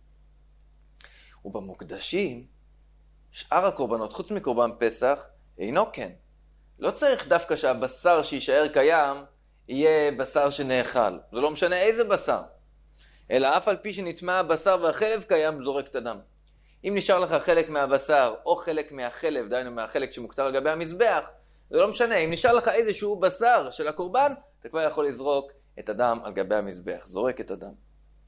A: ובמוקדשים, שאר הקורבנות, חוץ מקורבן פסח, אינו כן. לא צריך דווקא שהבשר שישאר קיים, יהיה בשר שנאכל. זה לא משנה איזה בשר. אלא אף על פי שנטמע הבשר והחלב קיים, זורק את הדם. אם נשאר לך חלק מהבשר, או חלק מהחלב, דהיינו מהחלק שמוקטר על גבי המזבח, זה לא משנה. אם נשאר לך איזשהו בשר של הקורבן, אתה כבר יכול לזרוק את הדם על גבי המזבח. זורק את הדם.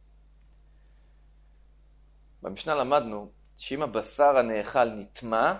A: במשנה למדנו שאם הבשר הנאכל נטמע,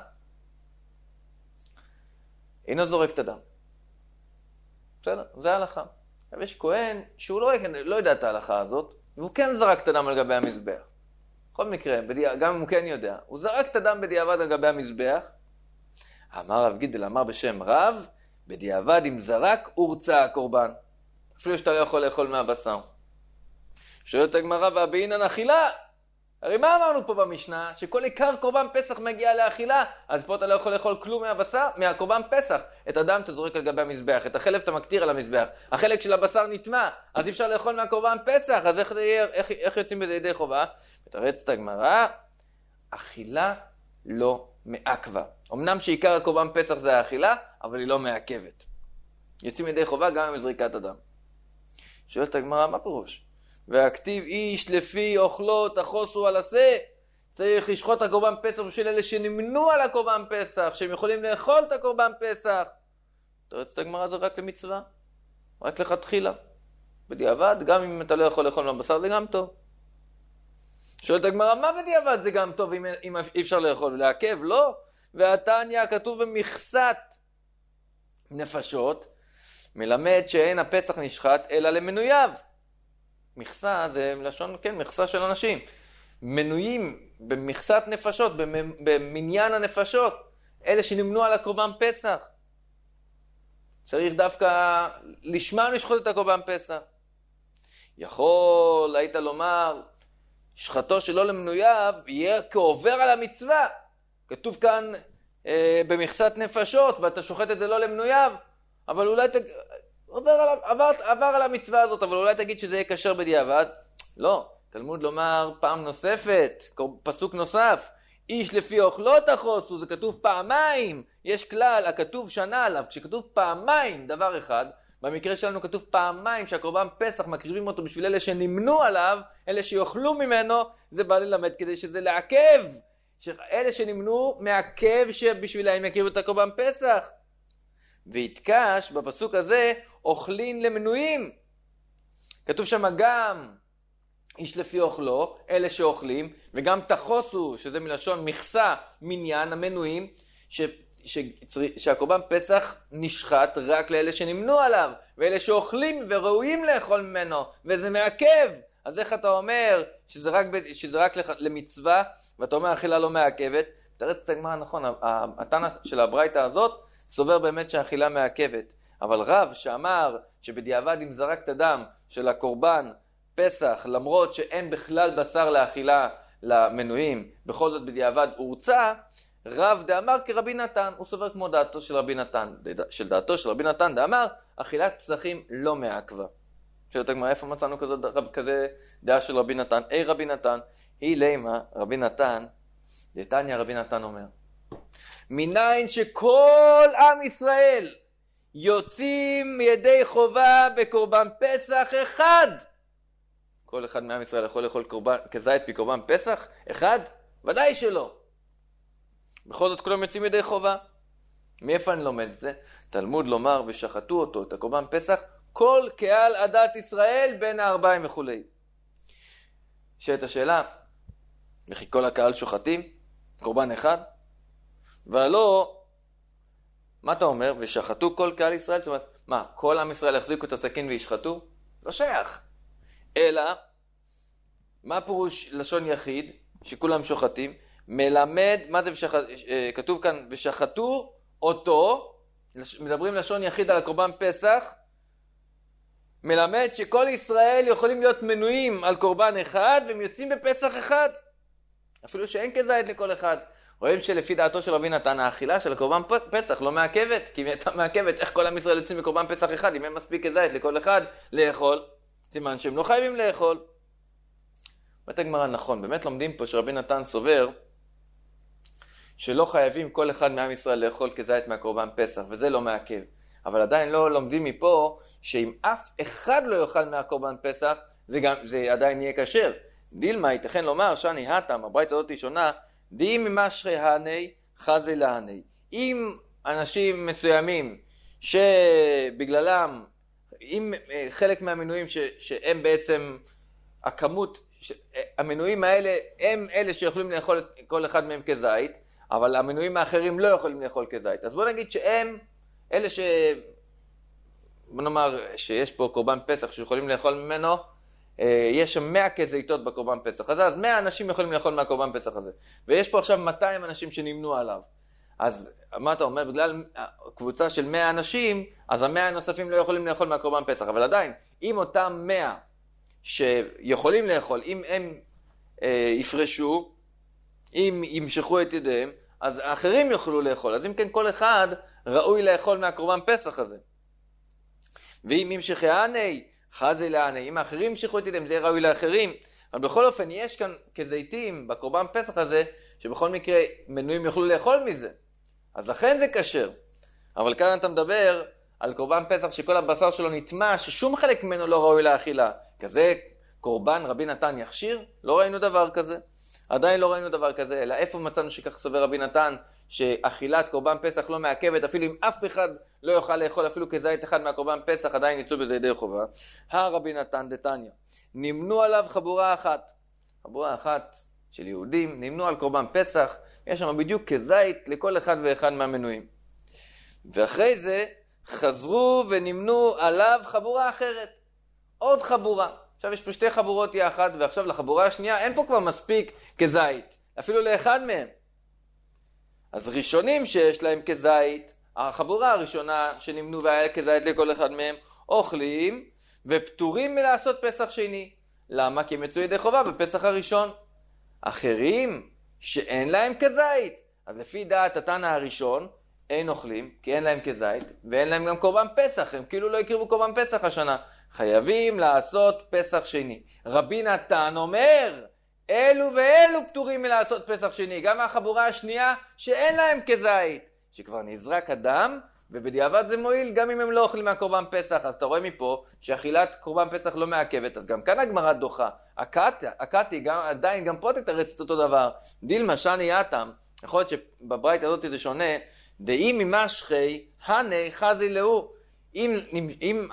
A: אינו זורק את הדם. בסדר, זה ההלכה. אבל יש כהן שהוא לא יודע את ההלכה הזאת, והוא כן זרק את הדם על גבי המזבח. בכל מקרה, גם אם הוא כן יודע, הוא זרק את הדם בדיעבד על גבי המזבח. אמר רב גידל, אמר בשם רב, בדיעבד אם זרק, הורצה הקורבן. אפילו שאתה לא יכול לאכול מהבשר. שואלת הגמרא, והבעינן אכילה? הרי מה אמרנו פה במשנה? שכל עיקר קורבן פסח מגיע לאכילה, אז פה אתה לא יכול לאכול כלום מהקורבן פסח. את הדם אתה זורק על גבי המזבח, את החלב אתה מקטיר על המזבח. החלק של הבשר נטמע, אז אי אפשר לאכול מהקורבן פסח, אז איך יוצאים בזה ידי חובה? מתרצת הגמרא, אכילה לא מעכבה. אמנם שעיקר הקורבן פסח זה האכילה, אבל היא לא מעכבת. יוצאים ידי חובה גם עם זריקת הדם. שואלת הגמרא, מה פירוש? והכתיב איש לפי אוכלו תחוסו על עשה. צריך לשחוט הקורבן פסח בשביל אלה שנמנו על הקורבן פסח, שהם יכולים לאכול את הקורבן פסח. תרצת הגמרא זה רק למצווה, רק לכתחילה. בדיעבד, גם אם אתה לא יכול לאכול מהבשר זה גם טוב. שואלת הגמרא, מה בדיעבד זה גם טוב אם אי אפשר לאכול? לעכב? לא. והתניא כתוב במכסת נפשות, מלמד שאין הפסח נשחט אלא למנוייו. מכסה זה מלשון, כן, מכסה של אנשים. מנויים במכסת נפשות, במניין הנפשות, אלה שנמנו על הקורבן פסח. צריך דווקא לשמם לשחוט את הקורבן פסח. יכול, היית לומר, שחטו שלא למנוייו יהיה כעובר על המצווה. כתוב כאן במכסת נפשות, ואתה שוחט את זה לא למנוייו, אבל אולי עבר על המצווה הזאת, אבל אולי תגיד שזה יהיה כשר בדיעבד. לא, תלמוד לומר פעם נוספת, פסוק נוסף, איש לפי אוכלו תחוסו, זה כתוב פעמיים, יש כלל, הכתוב שנה עליו, כשכתוב פעמיים דבר אחד, במקרה שלנו כתוב פעמיים שהקורבן פסח מקריבים אותו בשביל אלה שנמנו עליו, אלה שיאכלו ממנו, זה בא ללמד כדי שזה לעכב, שאלה שנמנו מעכב שבשבילהם יקריבו את הקורבן פסח. והתקש בפסוק הזה אוכלין למנויים. כתוב שם גם איש לפי אוכלו, אלה שאוכלים, וגם תחוסו, שזה מלשון מכסה, מניין, המנויים, שהקורבן פסח נשחט רק לאלה שנמנו עליו, ואלה שאוכלים וראויים לאכול ממנו, וזה מעכב. אז איך אתה אומר שזה רק למצווה, ואתה אומר אכילה לא מעכבת? תרץ את הגמרא נכון, התנא של הברייתא הזאת סובר באמת שהאכילה מעכבת. אבל רב שאמר שבדיעבד אם זרק את הדם של הקורבן פסח, למרות שאין בכלל בשר לאכילה למנויים, בכל זאת בדיעבד הורצה, רב דאמר כרבי נתן, הוא סובר כמו דעתו של רבי נתן, דעתו של רבי נתן דאמר, אכילת פסחים לא מעכבה. שואלת הגמרא, איפה מצאנו כזה דעה של רבי נתן? רבי נתן, היא לימה, רבי נתן, דתניא רבי נתן אומר, מניין שכל עם ישראל יוצאים ידי חובה בקורבן פסח אחד. כל אחד מעם ישראל יכול לאכול כזית בקורבן פסח? אחד? ודאי שלא. בכל זאת כולם יוצאים ידי חובה. מאיפה אני לומד את זה? תלמוד לומר ושחטו אותו, את הקורבן פסח, כל קהל עדת ישראל בין הארבעים וכו'. שאת השאלה, וכי כל הקהל שוחטים? קורבן אחד? ולא, מה אתה אומר? ושחטו כל קהל ישראל? זאת אומרת, מה, כל עם ישראל יחזיקו את הסכין וישחטו? לא שייך. אלא, מה פירוש לשון יחיד, שכולם שוחטים? מלמד, מה זה כתוב כאן, ושחטו אותו, מדברים לשון יחיד על הקורבן פסח, מלמד שכל ישראל יכולים להיות מנויים על קורבן אחד, והם יוצאים בפסח אחד. אפילו שאין כזית לכל אחד. רואים שלפי דעתו של רבי נתן, האכילה של הקורבן פסח לא מעכבת, כי אם הייתה מעכבת, איך כל עם ישראל יוצאים בקורבן פסח אחד, אם אין מספיק כזית לכל אחד לאכול, סימן שהם לא חייבים לאכול. אומרת הגמרא, נכון, באמת לומדים פה שרבי נתן סובר, שלא חייבים כל אחד מעם ישראל לאכול כזית מהקורבן פסח, וזה לא מעכב. אבל עדיין לא לומדים מפה, שאם אף אחד לא יאכל מהקורבן פסח, זה עדיין יהיה כשר. דילמה, ייתכן לומר, שאני הטם, הברייתא הזאת שונה, די ממשרי הני חזי להני. אם אנשים מסוימים שבגללם, אם חלק מהמנויים שהם בעצם הכמות, המנויים האלה הם אלה שיכולים לאכול כל אחד מהם כזית, אבל המנויים האחרים לא יכולים לאכול כזית. אז בוא נגיד שהם אלה בוא נאמר שיש פה קורבן פסח שיכולים לאכול ממנו, יש שם 100 כזיתות בקורבן פסח הזה, אז 100 אנשים יכולים לאכול מהקורבן פסח הזה. ויש פה עכשיו 200 אנשים שנמנו עליו. אז מה אתה אומר? בגלל קבוצה של 100 אנשים, אז 100 הנוספים לא יכולים לאכול מהקורבן פסח. אבל עדיין, אם אותם 100 שיכולים לאכול, אם הם יפרשו, אם ימשכו את ידיהם, אז האחרים יוכלו לאכול. אז אם כן, כל אחד ראוי לאכול מהקורבן פסח הזה. ואם ימשכי עני, חזי לעני. אם האחרים ימשכו את ידיהם, זה ראוי לאחרים. אבל בכל אופן, יש כאן כזיתים בקורבן פסח הזה, שבכל מקרה מנויים יוכלו לאכול מזה. אז לכן זה כשר. אבל כאן אתה מדבר על קורבן פסח שכל הבשר שלו נטמע, ששום חלק ממנו לא ראוי לאכילה. כזה קורבן רבי נתן יכשיר? לא ראינו דבר כזה. עדיין לא ראינו דבר כזה, אלא איפה מצאנו שכך סובר רבי נתן, שאכילת קורבן פסח לא מעכבת, אפילו אם אף אחד לא יוכל לאכול, אפילו כזית אחד מהקורבן פסח, עדיין יצאו בזה ידי חובה. הרבי נתן דתניא, נמנו עליו חבורה אחת של יהודים, נמנו על קורבן פסח, יש שם בדיוק כזית לכל אחד ואחד מהמנויים. ואחרי זה חזרו ונמנו עליו חבורה אחרת, עוד חבורה. עכשיו יש פה שתי חבורות יחד, ועכשיו לחבורה השנייה אין פה כבר מספיק כזית, אפילו לאחד מהם. אז ראשונים שיש להם כזית, החבורה הראשונה שנמנו והיה כזית לכל אחד מהם, אוכלים ופטורים מלעשות פסח שני. למה? כי הם יצאו ידי חובה בפסח הראשון. אחרים שאין להם כזית, אז לפי דעת התנא הראשון, אין אוכלים, כי אין להם כזית, ואין להם גם קורבן פסח, הם כאילו לא יקרבו קורבן פסח השנה. חייבים לעשות פסח שני. רבי נתן אומר, אלו ואלו פטורים מלעשות פסח שני. גם החבורה השנייה שאין להם כזית, שכבר נזרק הדם, ובדיעבד זה מועיל גם אם הם לא אוכלים מהקורבן פסח. אז אתה רואה מפה שאכילת קורבן פסח לא מעכבת, אז גם כאן הגמרא דוחה. הקאתי, עדיין גם פה תתרץ את אותו דבר. דילמה שני יתם, יכול להיות שבברייתא הזאת זה שונה, דאי ממשכי הני חזי לאו. אם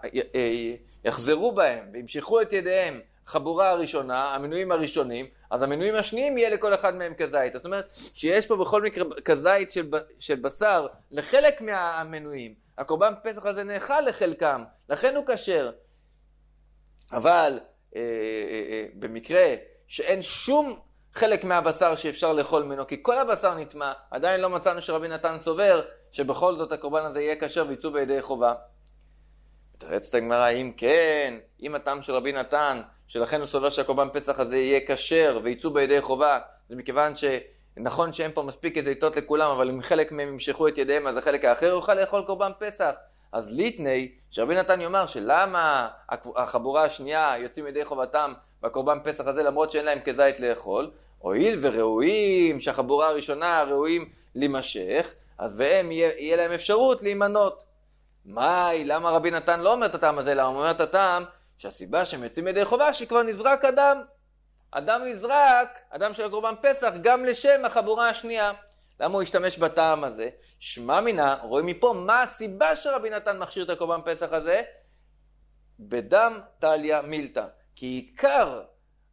A: יחזרו בהם וימשכו את ידיהם חבורה הראשונה, המנויים הראשונים, אז המנויים השניים יהיה לכל אחד מהם כזית. זאת אומרת שיש פה בכל מקרה כזית של בשר לחלק מהמנויים. הקורבן פסח הזה נאכל לחלקם, לכן הוא כשר. אבל במקרה שאין שום חלק מהבשר שאפשר לאכול ממנו, כי כל הבשר נטמע, עדיין לא מצאנו שרבי נתן סובר שבכל זאת הקורבן הזה יהיה כשר ויצאו בידי חובה. מתרצת הגמרא, אם כן, אם הטעם של רבי נתן, שלכן הוא סובר שהקורבן פסח הזה יהיה כשר ויצאו בידי חובה, זה מכיוון שנכון שאין פה מספיק כזיתות לכולם, אבל אם חלק מהם ימשכו את ידיהם, אז החלק האחר יוכל לאכול קורבן פסח. אז ליטני, שרבי נתן יאמר שלמה החבורה השנייה יוצאים ידי חובתם בקורבן פסח הזה, למרות שאין להם כזית לאכול, הואיל וראויים שהחבורה הראשונה ראויים להימשך, אז והם יהיה להם אפשרות להימנות. מאי, למה רבי נתן לא אומר את הטעם הזה? למה הוא אומר את הטעם שהסיבה שהם יוצאים ידי חובה שכבר נזרק אדם. אדם נזרק, אדם של הקורבן פסח, גם לשם החבורה השנייה. למה הוא השתמש בטעם הזה? שמע מינה, רואים מפה מה הסיבה שרבי נתן מכשיר את הקורבן פסח הזה? בדם טליה מילתא. כי עיקר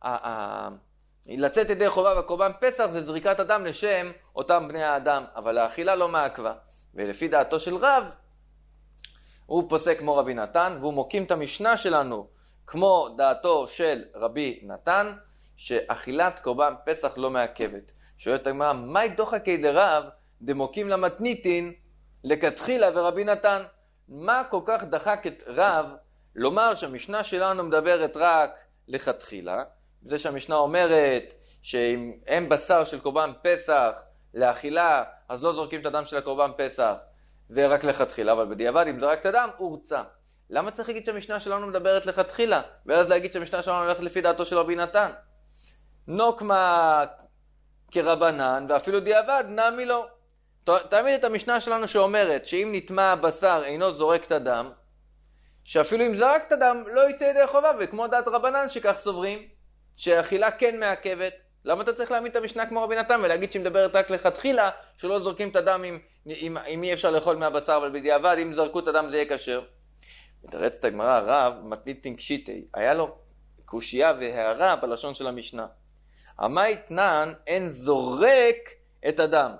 A: לצאת ידי חובה בקורבן פסח זה זריקת הדם לשם אותם בני האדם, אבל האכילה לא מעכבה. ולפי דעתו של רב, הוא פוסק כמו רבי נתן, והוא מוקים את המשנה שלנו כמו דעתו של רבי נתן, שאכילת קורבן פסח לא מעכבת. שואלת הגמרא, מהי דוחקי דרב דמוקים למתניתין לכתחילה ורבי נתן? מה כל כך דחק את רב לומר שהמשנה שלנו מדברת רק לכתחילה? זה שהמשנה אומרת שאם אין בשר של קורבן פסח לאכילה, אז לא זורקים את הדם של הקורבן פסח. זה רק לכתחילה, אבל בדיעבד אם זרק את הדם, הורצה. למה צריך להגיד שהמשנה שלנו מדברת לכתחילה? ואז להגיד שהמשנה שלנו הולכת לפי דעתו של רבי נתן? נוקמה כרבנן, ואפילו דיעבד נמי לא. תעמיד את המשנה שלנו שאומרת שאם נטמע הבשר אינו זורק את הדם, שאפילו אם זרק את הדם לא יצא ידי חובה, וכמו דעת רבנן שכך סוברים, שהאכילה כן מעכבת. למה אתה צריך להעמיד את המשנה כמו רבי נתן ולהגיד שהיא מדברת רק לכתחילה, שלא זורקים את הדם אם אי אפשר לאכול מהבשר, אבל בדיעבד אם זרקו את הדם זה יהיה כשר? מתרצת הגמרא, הרב מתניתין קשיטי, היה לו קושייה והערה בלשון של המשנה. אמי תנן אין זורק את הדם.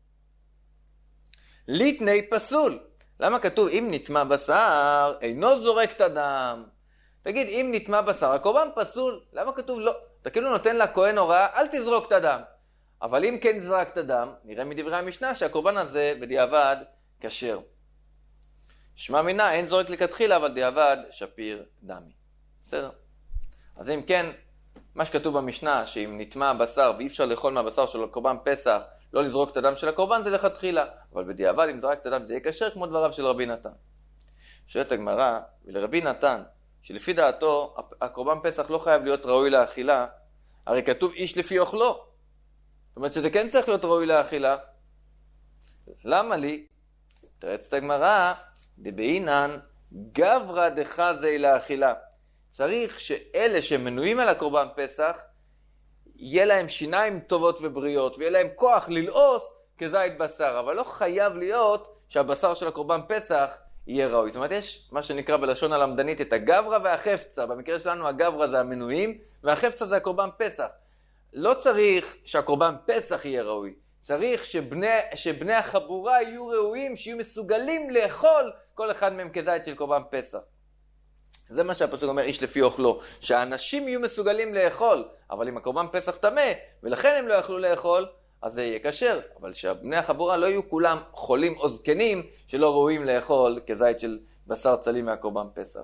A: ליטני פסול. למה כתוב אם נטמע בשר אינו זורק את הדם? תגיד, אם נטמע בשר הקורבן פסול. למה כתוב לא? אתה כאילו נותן לכהן הוראה, אל תזרוק את הדם. אבל אם כן זרקת דם, נראה מדברי המשנה שהקורבן הזה בדיעבד כשר. שמע מינה, אין זורק לכתחילה, אבל דיעבד שפיר דמי. בסדר? אז אם כן, מה שכתוב במשנה, שאם נטמע הבשר ואי אפשר לאכול מהבשר של הקורבן פסח, לא לזרוק את הדם של הקורבן, זה לכתחילה. אבל בדיעבד, אם זרק את הדם, זה יהיה כשר, כמו דבריו של רבי נתן. שואלת הגמרא, ולרבי נתן, שלפי דעתו, הקורבן פסח לא חייב להיות ראוי לאכילה, הרי כתוב איש לפי אוכלו. זאת אומרת שזה כן צריך להיות ראוי לאכילה. למה לי? תרצת הגמרא, דבעינן גברא דחזי לאכילה. צריך שאלה שמנויים על הקורבן פסח, יהיה להם שיניים טובות ובריאות, ויהיה להם כוח ללעוס כזית בשר. אבל לא חייב להיות שהבשר של הקורבן פסח יהיה ראוי. זאת אומרת, יש מה שנקרא בלשון הלמדנית את הגברא והחפצה. במקרה שלנו הגברא זה המנויים, והחפצה זה הקורבן פסח. לא צריך שהקורבן פסח יהיה ראוי. צריך שבני החבורה יהיו ראויים, שיהיו מסוגלים לאכול כל אחד מהם כזית של קורבן פסח. זה מה שהפסוק אומר, איש לפי אוכלו. שהאנשים יהיו מסוגלים לאכול, אבל אם הקורבן פסח טמא, ולכן הם לא יכלו לאכול, אז זה יהיה כשר. אבל שבני החבורה לא יהיו כולם חולים או זקנים, שלא ראויים לאכול כזית של בשר צלים מהקורבן פסח.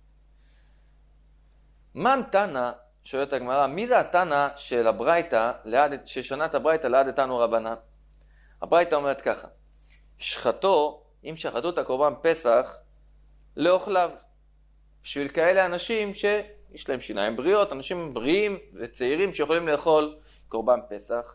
A: מן תנא, שואלת הגמרא, מי זה התנא של הברייתא, ששנת הברייתא ליד איתנו רבנן? הברייתא אומרת ככה, שחטו, אם שחטו את הקורבן פסח, לאוכליו. בשביל כאלה אנשים שיש להם שיניים בריאות, אנשים בריאים וצעירים שיכולים לאכול קורבן פסח,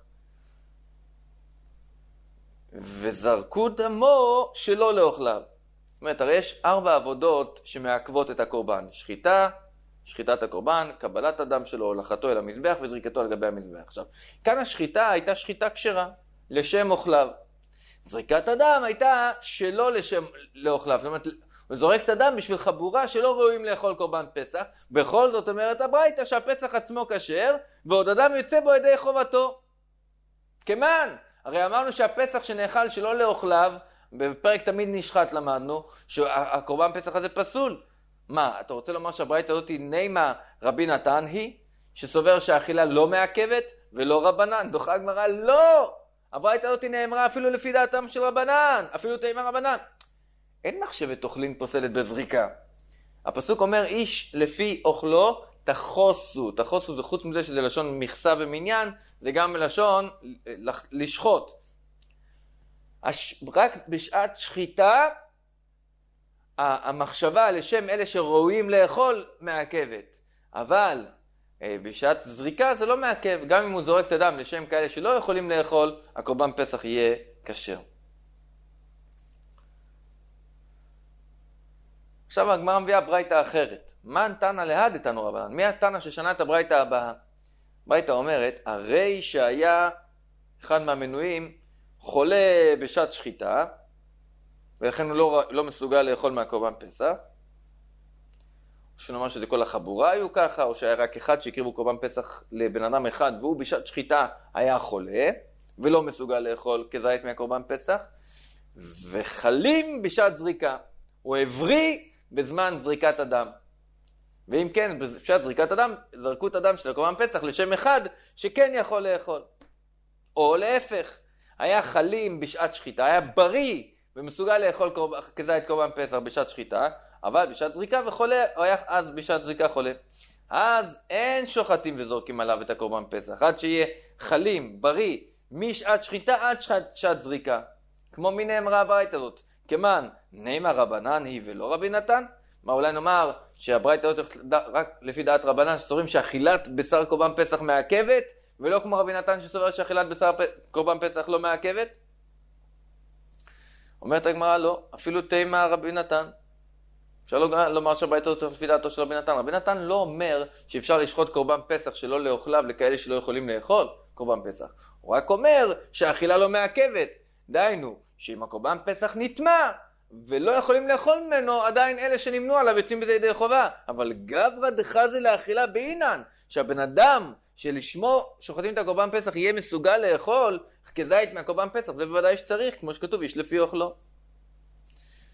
A: וזרקו דמו שלא לאוכליו. זאת אומרת, הרי יש 4 עבודות שמעכבות את הקורבן. שחיטה, שחיטת הקורבן, קבלת הדם שלו, הולכתו אל המזבח וזריקתו על גבי המזבח. עכשיו, כאן השחיטה הייתה שחיטה כשרה, לשם אוכליו. זריקת הדם הייתה שלא לשם לאוכליו. זאת אומרת, הוא זורק את הדם בשביל חבורה שלא ראויים לאכול קורבן פסח. בכל זאת אומרת הברייתא שהפסח עצמו כשר, ועוד אדם יוצא בו ידי חובתו. כמן, הרי אמרנו שהפסח שנאכל שלא לאוכליו, בפרק תמיד נשחט למדנו, שהקורבן פסח הזה פסול. מה, אתה רוצה לומר שהברייתא הזאת נימה רבי נתן היא, שסובר שהאכילה לא מעכבת ולא רבנן? דוחה הגמרא, לא! הברייתא הזאת נאמרה אפילו לפי דעתם של רבנן, אפילו תימה רבנן. אין מחשבת אוכלין פוסלת בזריקה. הפסוק אומר, איש לפי אוכלו תחוסו. תחוסו זה חוץ מזה שזה לשון מכסה ומניין, זה גם לשון לשחוט. רק בשעת שחיטה, המחשבה לשם אלה שראויים לאכול מעכבת. אבל בשעת זריקה זה לא מעכב. גם אם הוא זורק את הדם לשם כאלה שלא יכולים לאכול, הקורבן פסח יהיה כשר. עכשיו הגמרא מביאה ברייתא אחרת. מן תנא להד איתנו רבנן? מי התנא ששנה את הברייתא הבאה? ברייתא אומרת, הרי שהיה אחד מהמנויים חולה בשעת שחיטה, ולכן הוא לא מסוגל לאכול מהקורבן פסח. שנאמר שזה כל החבורה היו ככה, או שהיה רק אחד שהקריבו קורבן פסח לבן אדם אחד, והוא בשעת שחיטה היה חולה, ולא מסוגל לאכול כזית מהקורבן פסח, וחלים בשעת זריקה. הוא הבריא בזמן זריקת הדם. ואם כן, בשעת זריקת הדם, זרקו את הדם של הקורבן פסח לשם אחד שכן יכול לאכול. או להפך, היה חלים בשעת שחיטה, היה בריא ומסוגל לאכול כזית קורבן פסח בשעת שחיטה, אבל בשעת זריקה וחולה, הוא היה אז בשעת זריקה חולה. אז אין שוחטים וזורקים עליו את הקורבן פסח, עד שיהיה חלים, בריא, משעת שחיטה עד שעת זריקה. כמו מי נאמרה הברייתא הזאת? כמן, נימה רבנן היא ולא רבי נתן? מה אולי נאמר שהברייתא הזאת רק לפי דעת רבנן שסוברים שאכילת בשר קורבן פסח מעכבת, ולא כמו רבי נתן שסובר שאכילת בשר קורבן פסח לא מעכבת? אומרת הגמרא לא, אפילו תימה רבי נתן. אפשר לומר שהברייתא הזאת לפי דעתו של רבי נתן. רבי נתן לא אומר שאפשר לשחוט קורבן פסח שלא לאוכליו לכאלה שלא יכולים לאכול קורבן פסח. הוא רק אומר שהאכילה לא מעכבת. דהיינו, שאם הקורבן פסח נטמע ולא יכולים לאכול ממנו, עדיין אלה שנמנו עליו יוצאים בזה ידי חובה. אבל גברא דחזי לאכילה בעינן, שהבן אדם שלשמו שוחטים את הקורבן פסח יהיה מסוגל לאכול כזית מהקורבן פסח, זה בוודאי שצריך, כמו שכתוב, איש לפי אוכלו.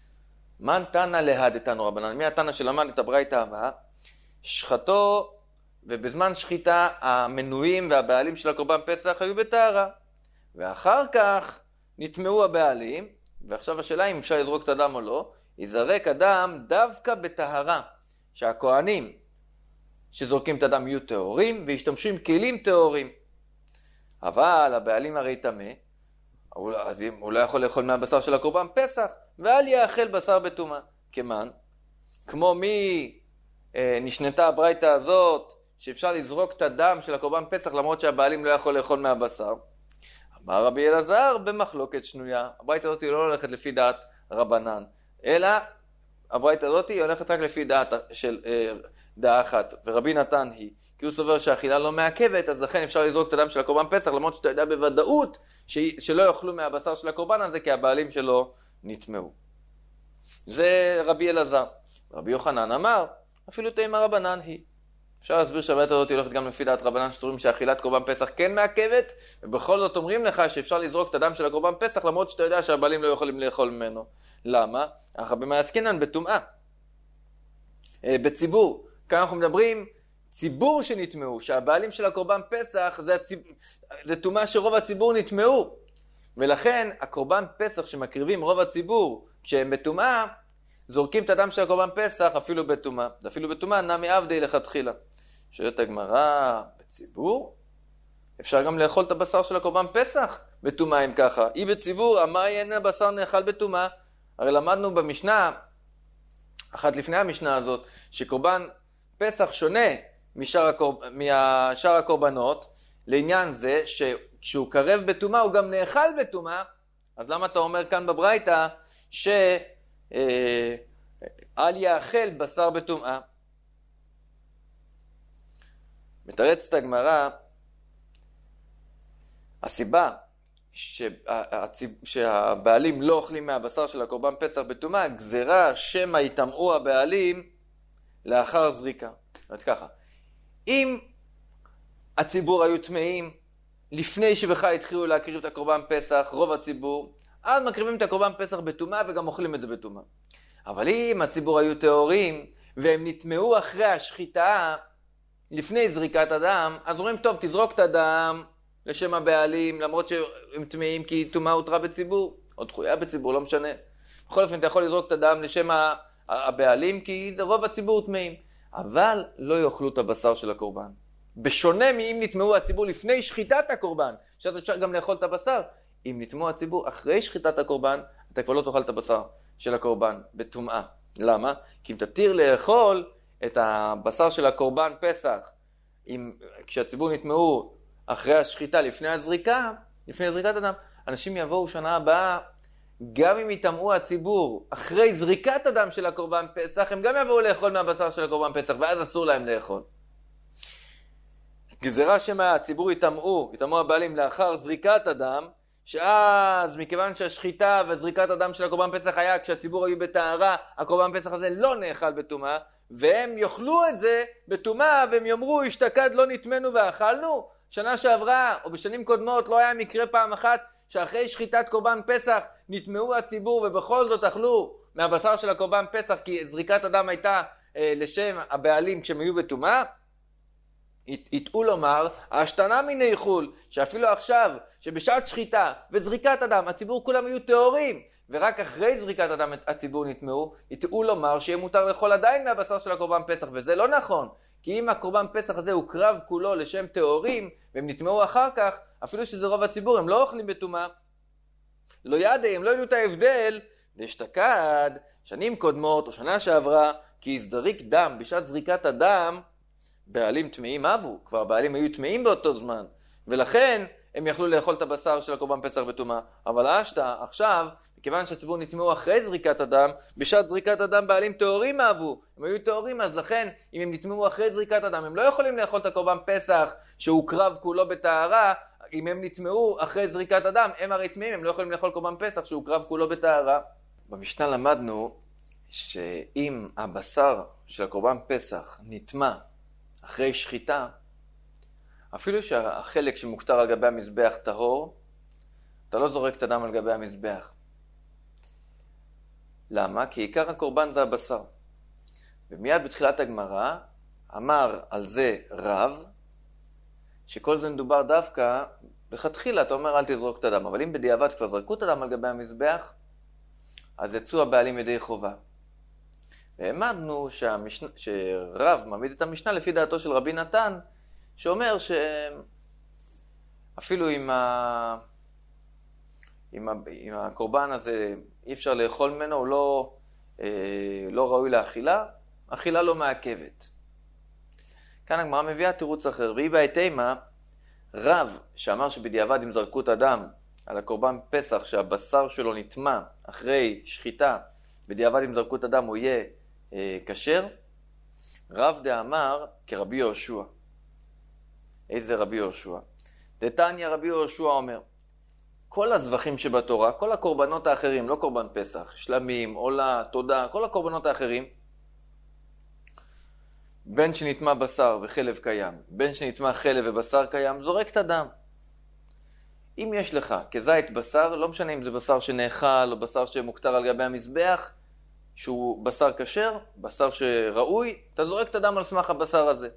A: מן תנא להד איתנו רבנן? מי התנא שלמד את הברייתא הבאה? שחטו ובזמן שחיטה המנויים והבעלים של הקורבן פסח היו בטהרה. ואחר כך נטמעו הבעלים, ועכשיו השאלה אם אפשר לזרוק את הדם או לא, יזרק הדם דווקא בטהרה, שהכהנים שזורקים את הדם יהיו טהורים וישתמשו עם כלים טהורים. אבל הבעלים הרי טמא, אז הוא לא יכול לאכול מהבשר של הקורבן פסח, ואל יאכל בשר בטומאה. כמן, כמו מי נשנתה הברייתא הזאת, שאפשר לזרוק את הדם של הקורבן פסח למרות שהבעלים לא יכול לאכול מהבשר. אמר רבי אלעזר במחלוקת שנויה, הברייתא הזאת לא הולכת לפי דעת רבנן, אלא הברייתא הזאת הולכת רק לפי דעת של דעה אחת, ורבי נתן היא, כי הוא סובר שהאכילה לא מעכבת, אז לכן אפשר לזרוק את הדם של הקורבן פסח, למרות שאתה יודע בוודאות שלא יאכלו מהבשר של הקורבן הזה, כי הבעלים שלו נטמעו. זה רבי אלעזר. רבי יוחנן אמר, אפילו תימא רבנן היא. אפשר להסביר שהברייתא הזאת הולכת גם לפי דעת רבנן, שסוברים שאכילת קורבן פסח כן מעכבת, ובכל זאת אומרים לך שאפשר לזרוק את הדם של הקורבן פסח, למרות שאתה יודע שהבעלים לא יכולים לאכול ממנו. למה? אך במה עסקינן? בטומאה. בציבור. כאן אנחנו מדברים ציבור שנטמעו, שהבעלים של הקורבן פסח זה טומאה שרוב הציבור נטמעו. ולכן הקורבן פסח שמקריבים רוב הציבור, כשהם בטומאה, זורקים את הדם של הקורבן פסח אפילו בטומאה. אפילו בטומאה נמי עבדי לכתחילה. שואלת הגמרא, בציבור? אפשר גם לאכול את הבשר של הקורבן פסח בטומאה אם ככה. אי בציבור, אמר אין הבשר נאכל בטומאה. הרי למדנו במשנה, אחת לפני המשנה הזאת, שקורבן פסח שונה משאר הקורבנות, לעניין זה שכשהוא קרב בטומאה הוא גם נאכל בטומאה. אז למה אתה אומר כאן בברייתא אל יאכל בשר בטומאה? מתרצת הגמרא, הסיבה שהבעלים לא אוכלים מהבשר של הקורבן פסח בטומאה, גזרה שמא יטמאו הבעלים לאחר זריקה. זאת ככה, אם הציבור היו טמאים לפני שבכלל התחילו להקריב את הקורבן פסח, רוב הציבור, אז מקריבים את הקורבן פסח בטומאה וגם אוכלים את זה בטומאה. אבל אם הציבור היו טהורים והם נטמאו אחרי השחיטה לפני זריקת הדם, אז אומרים טוב, תזרוק את הדם לשם הבעלים, למרות שהם טמאים כי טומאה הותרה בציבור או דחויה בציבור, לא משנה. בכל אופן אתה יכול לזרוק את הדם לשם הבעלים כי זה רוב הציבור טמאים, אבל לא יאכלו את הבשר של הקורבן. בשונה מאם נטמאו הציבור לפני שחיטת הקורבן, שאז אפשר גם לאכול את הבשר. אם נטמאו הציבור אחרי שחיטת הקורבן, אתה כבר לא תאכל את הבשר של הקורבן בטומאה. למה? כי אם תתיר לאכול את הבשר של הקורבן פסח, כשהציבור נטמאו אחרי השחיטה לפני הזריקה, לפני זריקת הדם, אנשים יבואו שנה הבאה, גם אם יטמאו הציבור אחרי זריקת הדם של הקורבן פסח, הם גם יבואו לאכול מהבשר של הקורבן פסח, ואז אסור להם לאכול. גזרה שמהציבור יטמאו הבעלים לאחר זריקת הדם, שאז מכיוון שהשחיטה וזריקת הדם של הקורבן פסח היה כשהציבור היו בטהרה, הקורבן פסח הזה לא נאכל בטומאה, והם יאכלו את זה בטומאה, והם יאמרו השתקד לא נטמנו ואכלנו. שנה שעברה או בשנים קודמות לא היה מקרה פעם אחת שאחרי שחיטת קורבן פסח נטמאו הציבור ובכל זאת אכלו מהבשר של הקורבן פסח כי זריקת הדם הייתה לשם הבעלים כשהם היו בטומאה. יטעו לומר, השתנה מן איחול, שאפילו עכשיו, שבשעת שחיטה וזריקת הדם, הציבור כולם היו טהורים, ורק אחרי זריקת הדם הציבור נטמאו, יטעו לומר שיהיה מותר לאכול עדיין מהבשר של הקורבן פסח, וזה לא נכון, כי אם הקורבן פסח הזה הוא קרב כולו לשם טהורים, והם נטמאו אחר כך, אפילו שזה רוב הציבור, הם לא אוכלים בטומאה. לא ידעי, הם לא ידעו את ההבדל, דשתקד, שנים קודמות או שנה שעברה, כי הזדריק דם בשעת זריקת הדם, בעלים טמאים אבו, כבר הבעלים היו טמאים באותו זמן, ולכן הם יכלו לאכול את הבשר של הקורבן פסח בטומאה. אבל עכשיו, מכיוון שהציבור נטמאו אחרי זריקת הדם, בשעת זריקת הדם בעלים טהורים אבו, הם היו טהורים, אז לכן אם הם נטמאו אחרי זריקת הדם, הם לא יכולים לאכול את הקורבן פסח שהוא קרב כולו בטהרה. אם הם נטמאו אחרי זריקת הדם, הם הרי טמאים, הם לא יכולים לאכול קורבן פסח שהוא קרב כולו בטהרה. במשנה למדנו שאם הבשר של הקורבן פסח נטמא אחרי שחיטה, אפילו שהחלק שמוכתר על גבי המזבח טהור, אתה לא זורק את הדם על גבי המזבח. למה? כי עיקר הקורבן זה הבשר. ומיד בתחילת הגמרא, אמר על זה רב, שכל זה מדובר דווקא, לכתחילה אתה אומר אל תזרוק את הדם, אבל אם בדיעבד כבר זרקו את הדם על גבי המזבח, אז יצאו הבעלים ידי חובה. והעמדנו שרב מעמיד את המשנה לפי דעתו של רבי נתן, שאומר שאפילו אם הקורבן הזה אי אפשר לאכול ממנו, הוא לא ראוי לאכילה, אכילה לא מעכבת. כאן הגמרא מביאה תירוץ אחר, והיא בהתאמה, רב שאמר שבדיעבד אם זרקו את הדם על הקורבן פסח, שהבשר שלו נטמע אחרי שחיטה, בדיעבד אם זרקו את הדם הוא יהיה כשר, רב דאמר כרבי יהושע. איזה רבי יהושע? דתניא רבי יהושע אומר, כל הזבחים שבתורה, כל הקורבנות האחרים, לא קורבן פסח, שלמים, עולה, תודה, כל הקורבנות האחרים, בין שנטמע בשר וחלב קיים, בין שנטמע חלב ובשר קיים, זורק את הדם. אם יש לך כזית בשר, לא משנה אם זה בשר שנאכל או בשר שמוקטר על גבי המזבח, שהוא בשר כשר, בשר שראוי, אתה זורק את הדם על סמך הבשר הזה.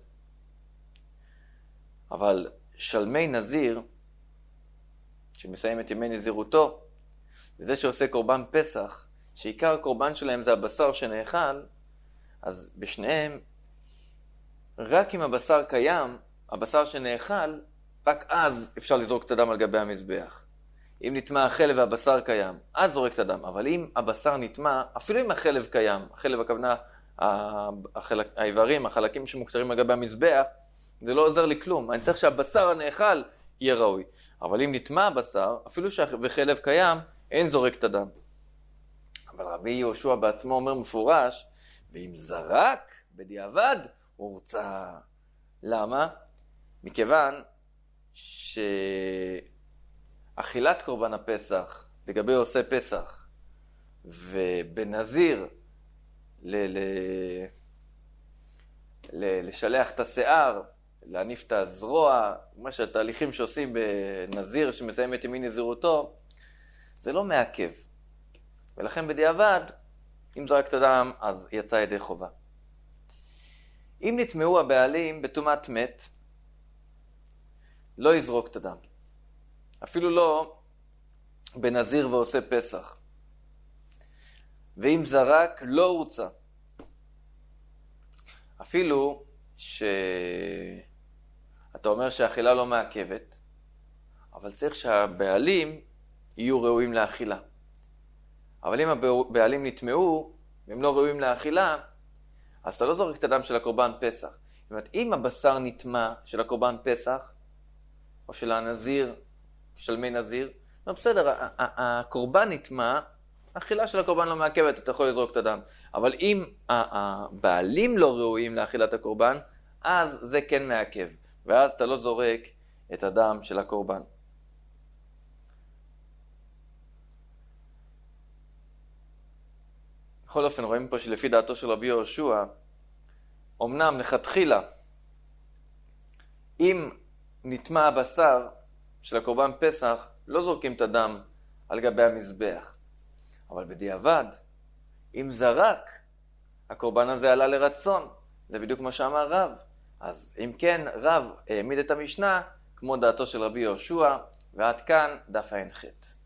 A: אבל שלמי נזיר, שמסיים את ימי נזירותו, וזה שעושה קורבן פסח, שעיקר הקורבן שלהם זה הבשר שנאכל, אז בשניהם, רק אם הבשר קיים, הבשר שנאכל, רק אז אפשר לזרוק את הדם על גבי המזבח. אם נטמע החלב והבשר קיים, אז זורק את הדם. אבל אם הבשר נטמע, אפילו אם החלב קיים, החלב הכוונה, האיברים, החלקים שמוקטרים על גבי המזבח, זה לא עוזר לי כלום. אני צריך שהבשר הנאכל יהיה ראוי. אבל אם נטמע הבשר, אפילו וחלב קיים, אין זורק את הדם. אבל רבי יהושע בעצמו אומר מפורש, ואם זרק בדיעבד, הוא רוצה. למה? מכיוון שאכילת קורבן הפסח לגבי עושה פסח ובנזיר לשלח את השיער, להניף את הזרוע, מה שהתהליכים שעושים בנזיר שמסיים את ימי נזירותו, זה לא מעכב. ולכן בדיעבד, אם זרק את הדם, אז יצא ידי חובה. אם נטמעו הבעלים בטומאת מת, לא יזרוק את הדם. אפילו לא בנזיר ועושה פסח. ואם זרק, לא הוצא. אפילו שאתה אומר שהאכילה לא מעכבת, אבל צריך שהבעלים יהיו ראויים לאכילה. אבל אם הבעלים נטמעו, והם לא ראויים לאכילה, אז אתה לא זורק את הדם של הקורבן פסח. זאת אומרת, אם הבשר נטמע של הקורבן פסח, או של הנזיר, שלמי נזיר, לא בסדר, הקורבן נטמע, האכילה של הקורבן לא מעכבת, אתה יכול לזרוק את הדם. אבל אם הבעלים לא ראויים לאכילת הקורבן, אז זה כן מעכב. ואז אתה לא זורק את הדם של הקורבן. בכל אופן, רואים פה שלפי דעתו של רבי יהושע, אמנם לכתחילה, אם נטמע הבשר של הקורבן פסח, לא זורקים את הדם על גבי המזבח. אבל בדיעבד, אם זרק, הקורבן הזה עלה לרצון. זה בדיוק מה שאמר רב. אז אם כן, רב העמיד את המשנה כמו דעתו של רבי יהושע, ועד כאן דף ע"ח.